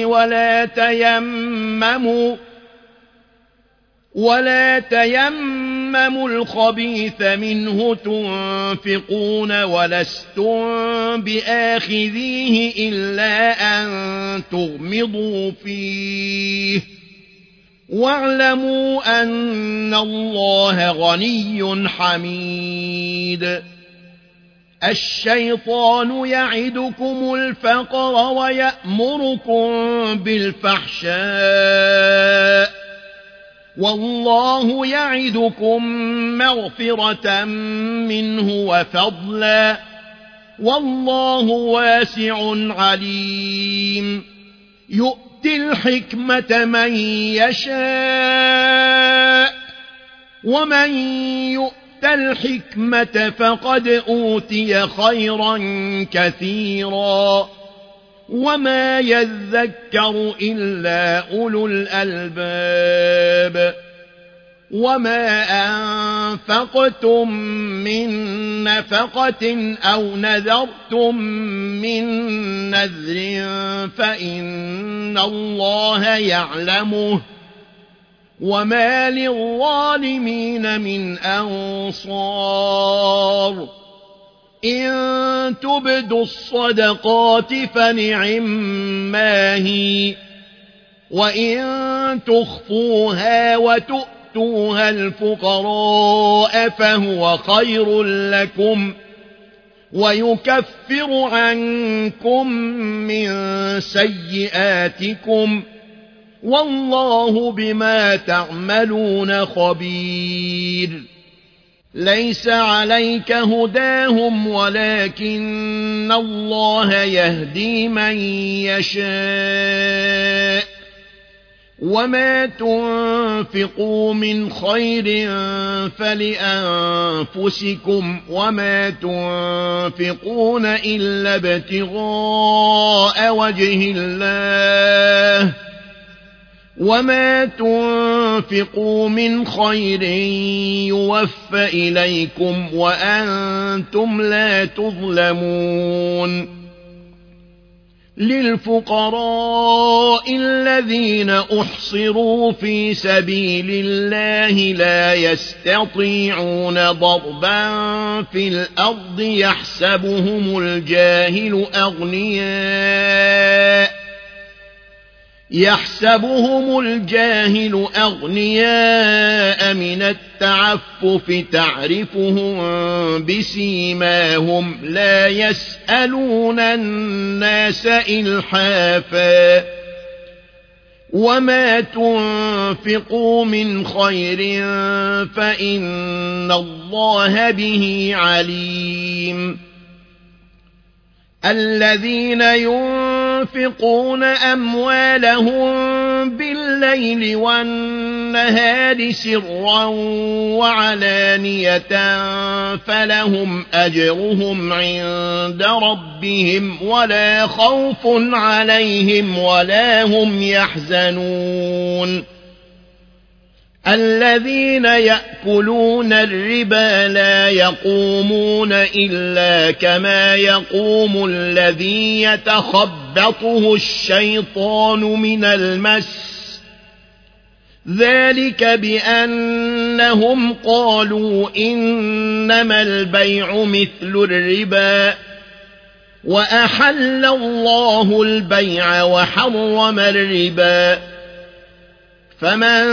ولا تيمموا الخبيث منه تنفقون ولستم بآخذيه إلا أن تغمضوا فيه واعلموا أن الله غني حميد الشيطان يعدكم الفقر ويأمركم بالفحشاء والله يعدكم مغفرة منه وفضلا والله واسع عليم يؤتي الحكمة من يشاء ومن يؤت الحكمة فقد أوتي خيرا كثيرا وما يذكر إلا أولو الألباب وما أنفقتم من نفقة أو نذرتم من نذر فإن الله يعلمه وما للظالمين من أنصار إن تبدوا الصدقات فنعما هي وإن تخفوها وتؤتوها الفقراء فهو خير لكم ويكفر عنكم من سيئاتكم والله بما تعملون خبير. ليس عليك هداهم ولكن الله يهدي من يشاء وما تنفقوا من خير فلأنفسكم وما تنفقون إلا ابتغاء وجه الله وما تنفقوا من خير يوفى إليكم وأنتم لا تظلمون. للفقراء الذين أحصروا في سبيل الله لا يستطيعون ضربا في الأرض يحسبهم الجاهل أغنياء من التعفف تعرفهم بسيماهم لا يسألون الناس إلحافا وما تنفقوا من خير فإن الله به عليم. الذين ينفقون أموالهم بالليل والنهار سرا وعلانية فلهم أجرهم عند ربهم ولا خوف عليهم ولا هم يحزنون. الذين يأكلون الربا لا يقومون إلا كما يقوم الذي يتخبطه الشيطان من المس ذلك بأنهم قالوا إنما البيع مثل الربا وأحل الله البيع وحرم الربا. فمن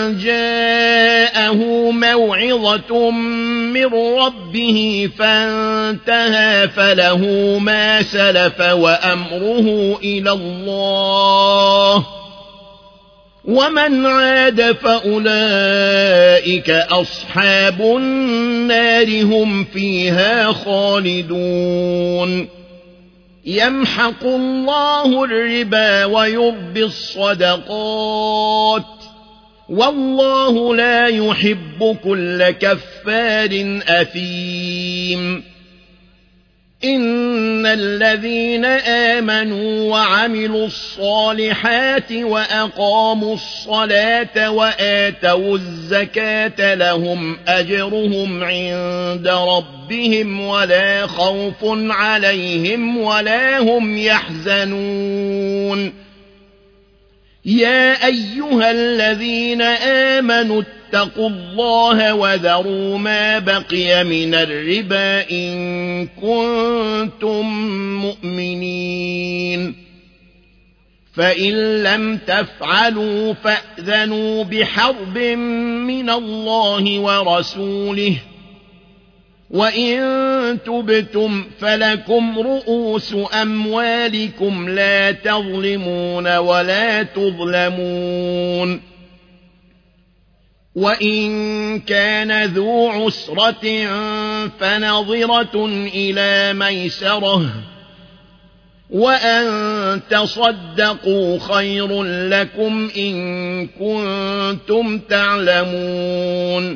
جاءه موعظة من ربه فانتهى فله ما سلف وأمره إلى الله ومن عاد فأولئك أصحاب النار هم فيها خالدون. يمحق الله الربا ويربي الصدقات والله لا يحب كل كفار أثيم. إن الذين آمنوا وعملوا الصالحات وأقاموا الصلاة وآتوا الزكاة لهم أجرهم عند ربهم ولا خوف عليهم ولا هم يحزنون. يا أيها الذين آمنوا اتقوا الله وذروا ما بقي من الربا إن كنتم مؤمنين فإن لم تفعلوا فأذنوا بحرب من الله ورسوله وإن تبتم فلكم رؤوس أموالكم لا تظلمون ولا تظلمون. وإن كان ذو عسرة فنظرة إلى ميسرة وأن تصدقوا خير لكم إن كنتم تعلمون.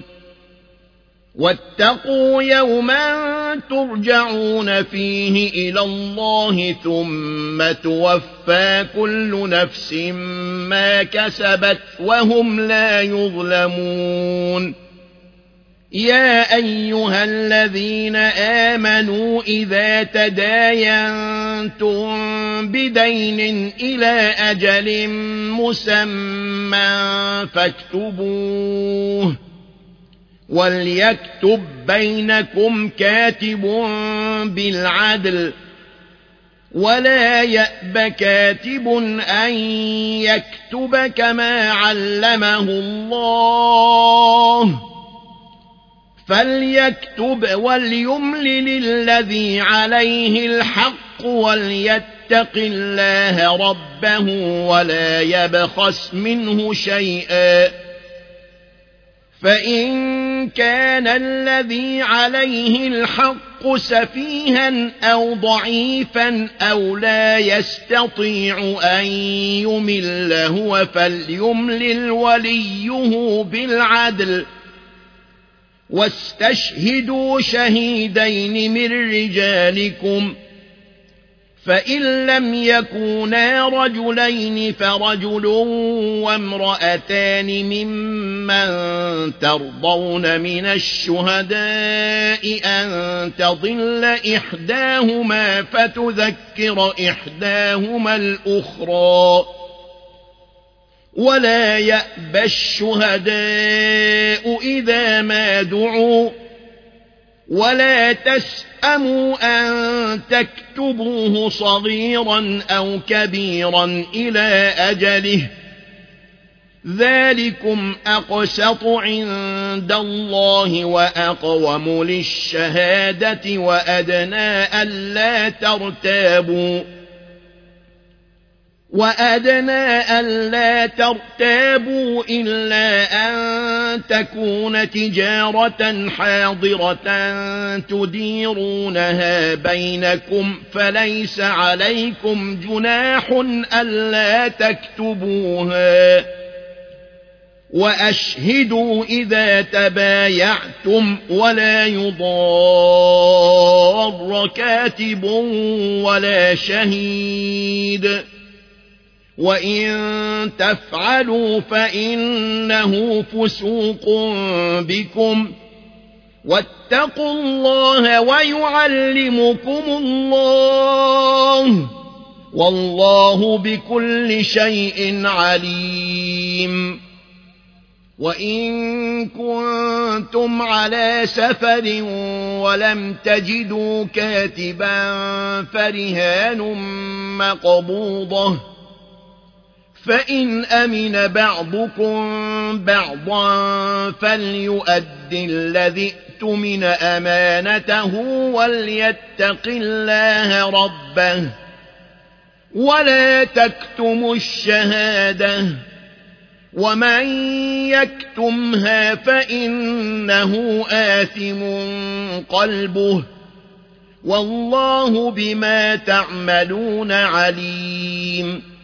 واتقوا يوما ترجعون فيه إلى الله ثم توفى كل نفس ما كسبت وهم لا يظلمون. يا أيها الذين آمنوا إذا تداينتم بدين إلى أجل مسمى فاكتبوه وليكتب بينكم كاتب بالعدل ولا يأب كاتب أن يكتب كما علمه الله فليكتب وليملل الذي عليه الحق وليتق الله ربه ولا يبخس منه شيئا فإن كان الذي عليه الحق سفيها أو ضعيفا أو لا يستطيع أن يمل هو فليملل وليه بالعدل واستشهدوا شهيدين من رجالكم فإن لم يكونا رجلين فرجل وامرأتان ممن ترضون من الشهداء أن تضل إحداهما فتذكر إحداهما الأخرى ولا يأبى الشهداء إذا ما دعوا ولا تسأموا أن تكتبوه صغيرا أو كبيرا إلى أجله ذلكم أقسط عند الله وأقوم للشهادة وأدنى ألا ترتابوا إلا أن تكون تجارة حاضرة تديرونها بينكم فليس عليكم جناح ألا تكتبوها وأشهدوا إذا تبايعتم ولا يضار كاتب ولا شهيد وإن تفعلوا فإنه فسوق بكم واتقوا الله ويعلمكم الله والله بكل شيء عليم وإن كنتم على سفر ولم تجدوا كاتبا فرهان مقبوضة فإن أمن بعضكم بعضا فليؤد الذي اؤتمن أمانته وليتق الله ربه ولا تكتموا الشهادة ومن يكتمها فإنه آثم قلبه والله بما تعملون عليم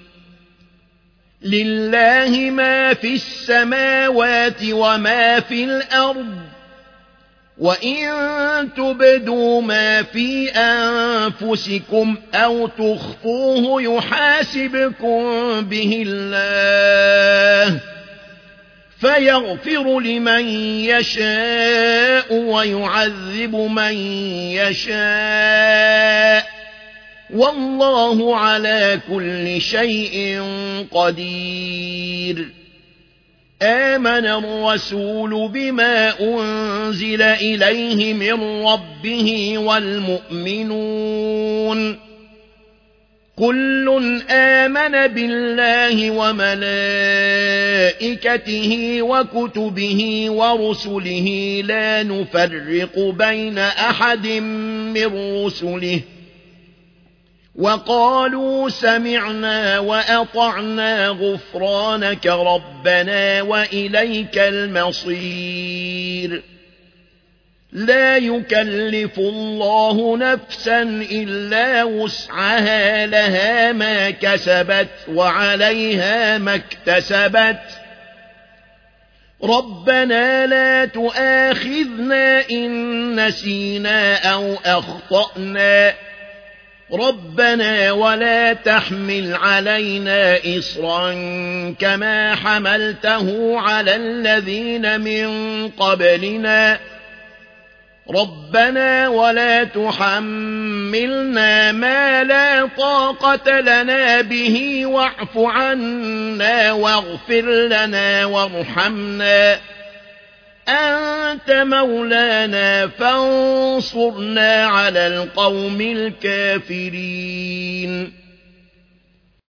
لله ما في السماوات وما في الأرض وإن تبدوا ما في أنفسكم أو تخفوه يحاسبكم به الله فيغفر لمن يشاء ويعذب من يشاء والله على كل شيء قدير آمن الرسول بما أنزل إليه من ربه والمؤمنون كل آمن بالله وملائكته وكتبه ورسله لا نفرق بين أحد من رسله وقالوا سمعنا وأطعنا غفرانك ربنا وإليك المصير لا يكلف الله نفسا إلا وسعها لها ما كسبت وعليها ما اكتسبت ربنا لا تؤاخذنا إن نسينا أو أخطأنا ربنا ولا تحمل علينا إصرا كما حملته على الذين من قبلنا ربنا ولا تحملنا ما لا طاقة لنا به واعف عنا واغفر لنا وارحمنا أنت مولانا فانصرنا على القوم الكافرين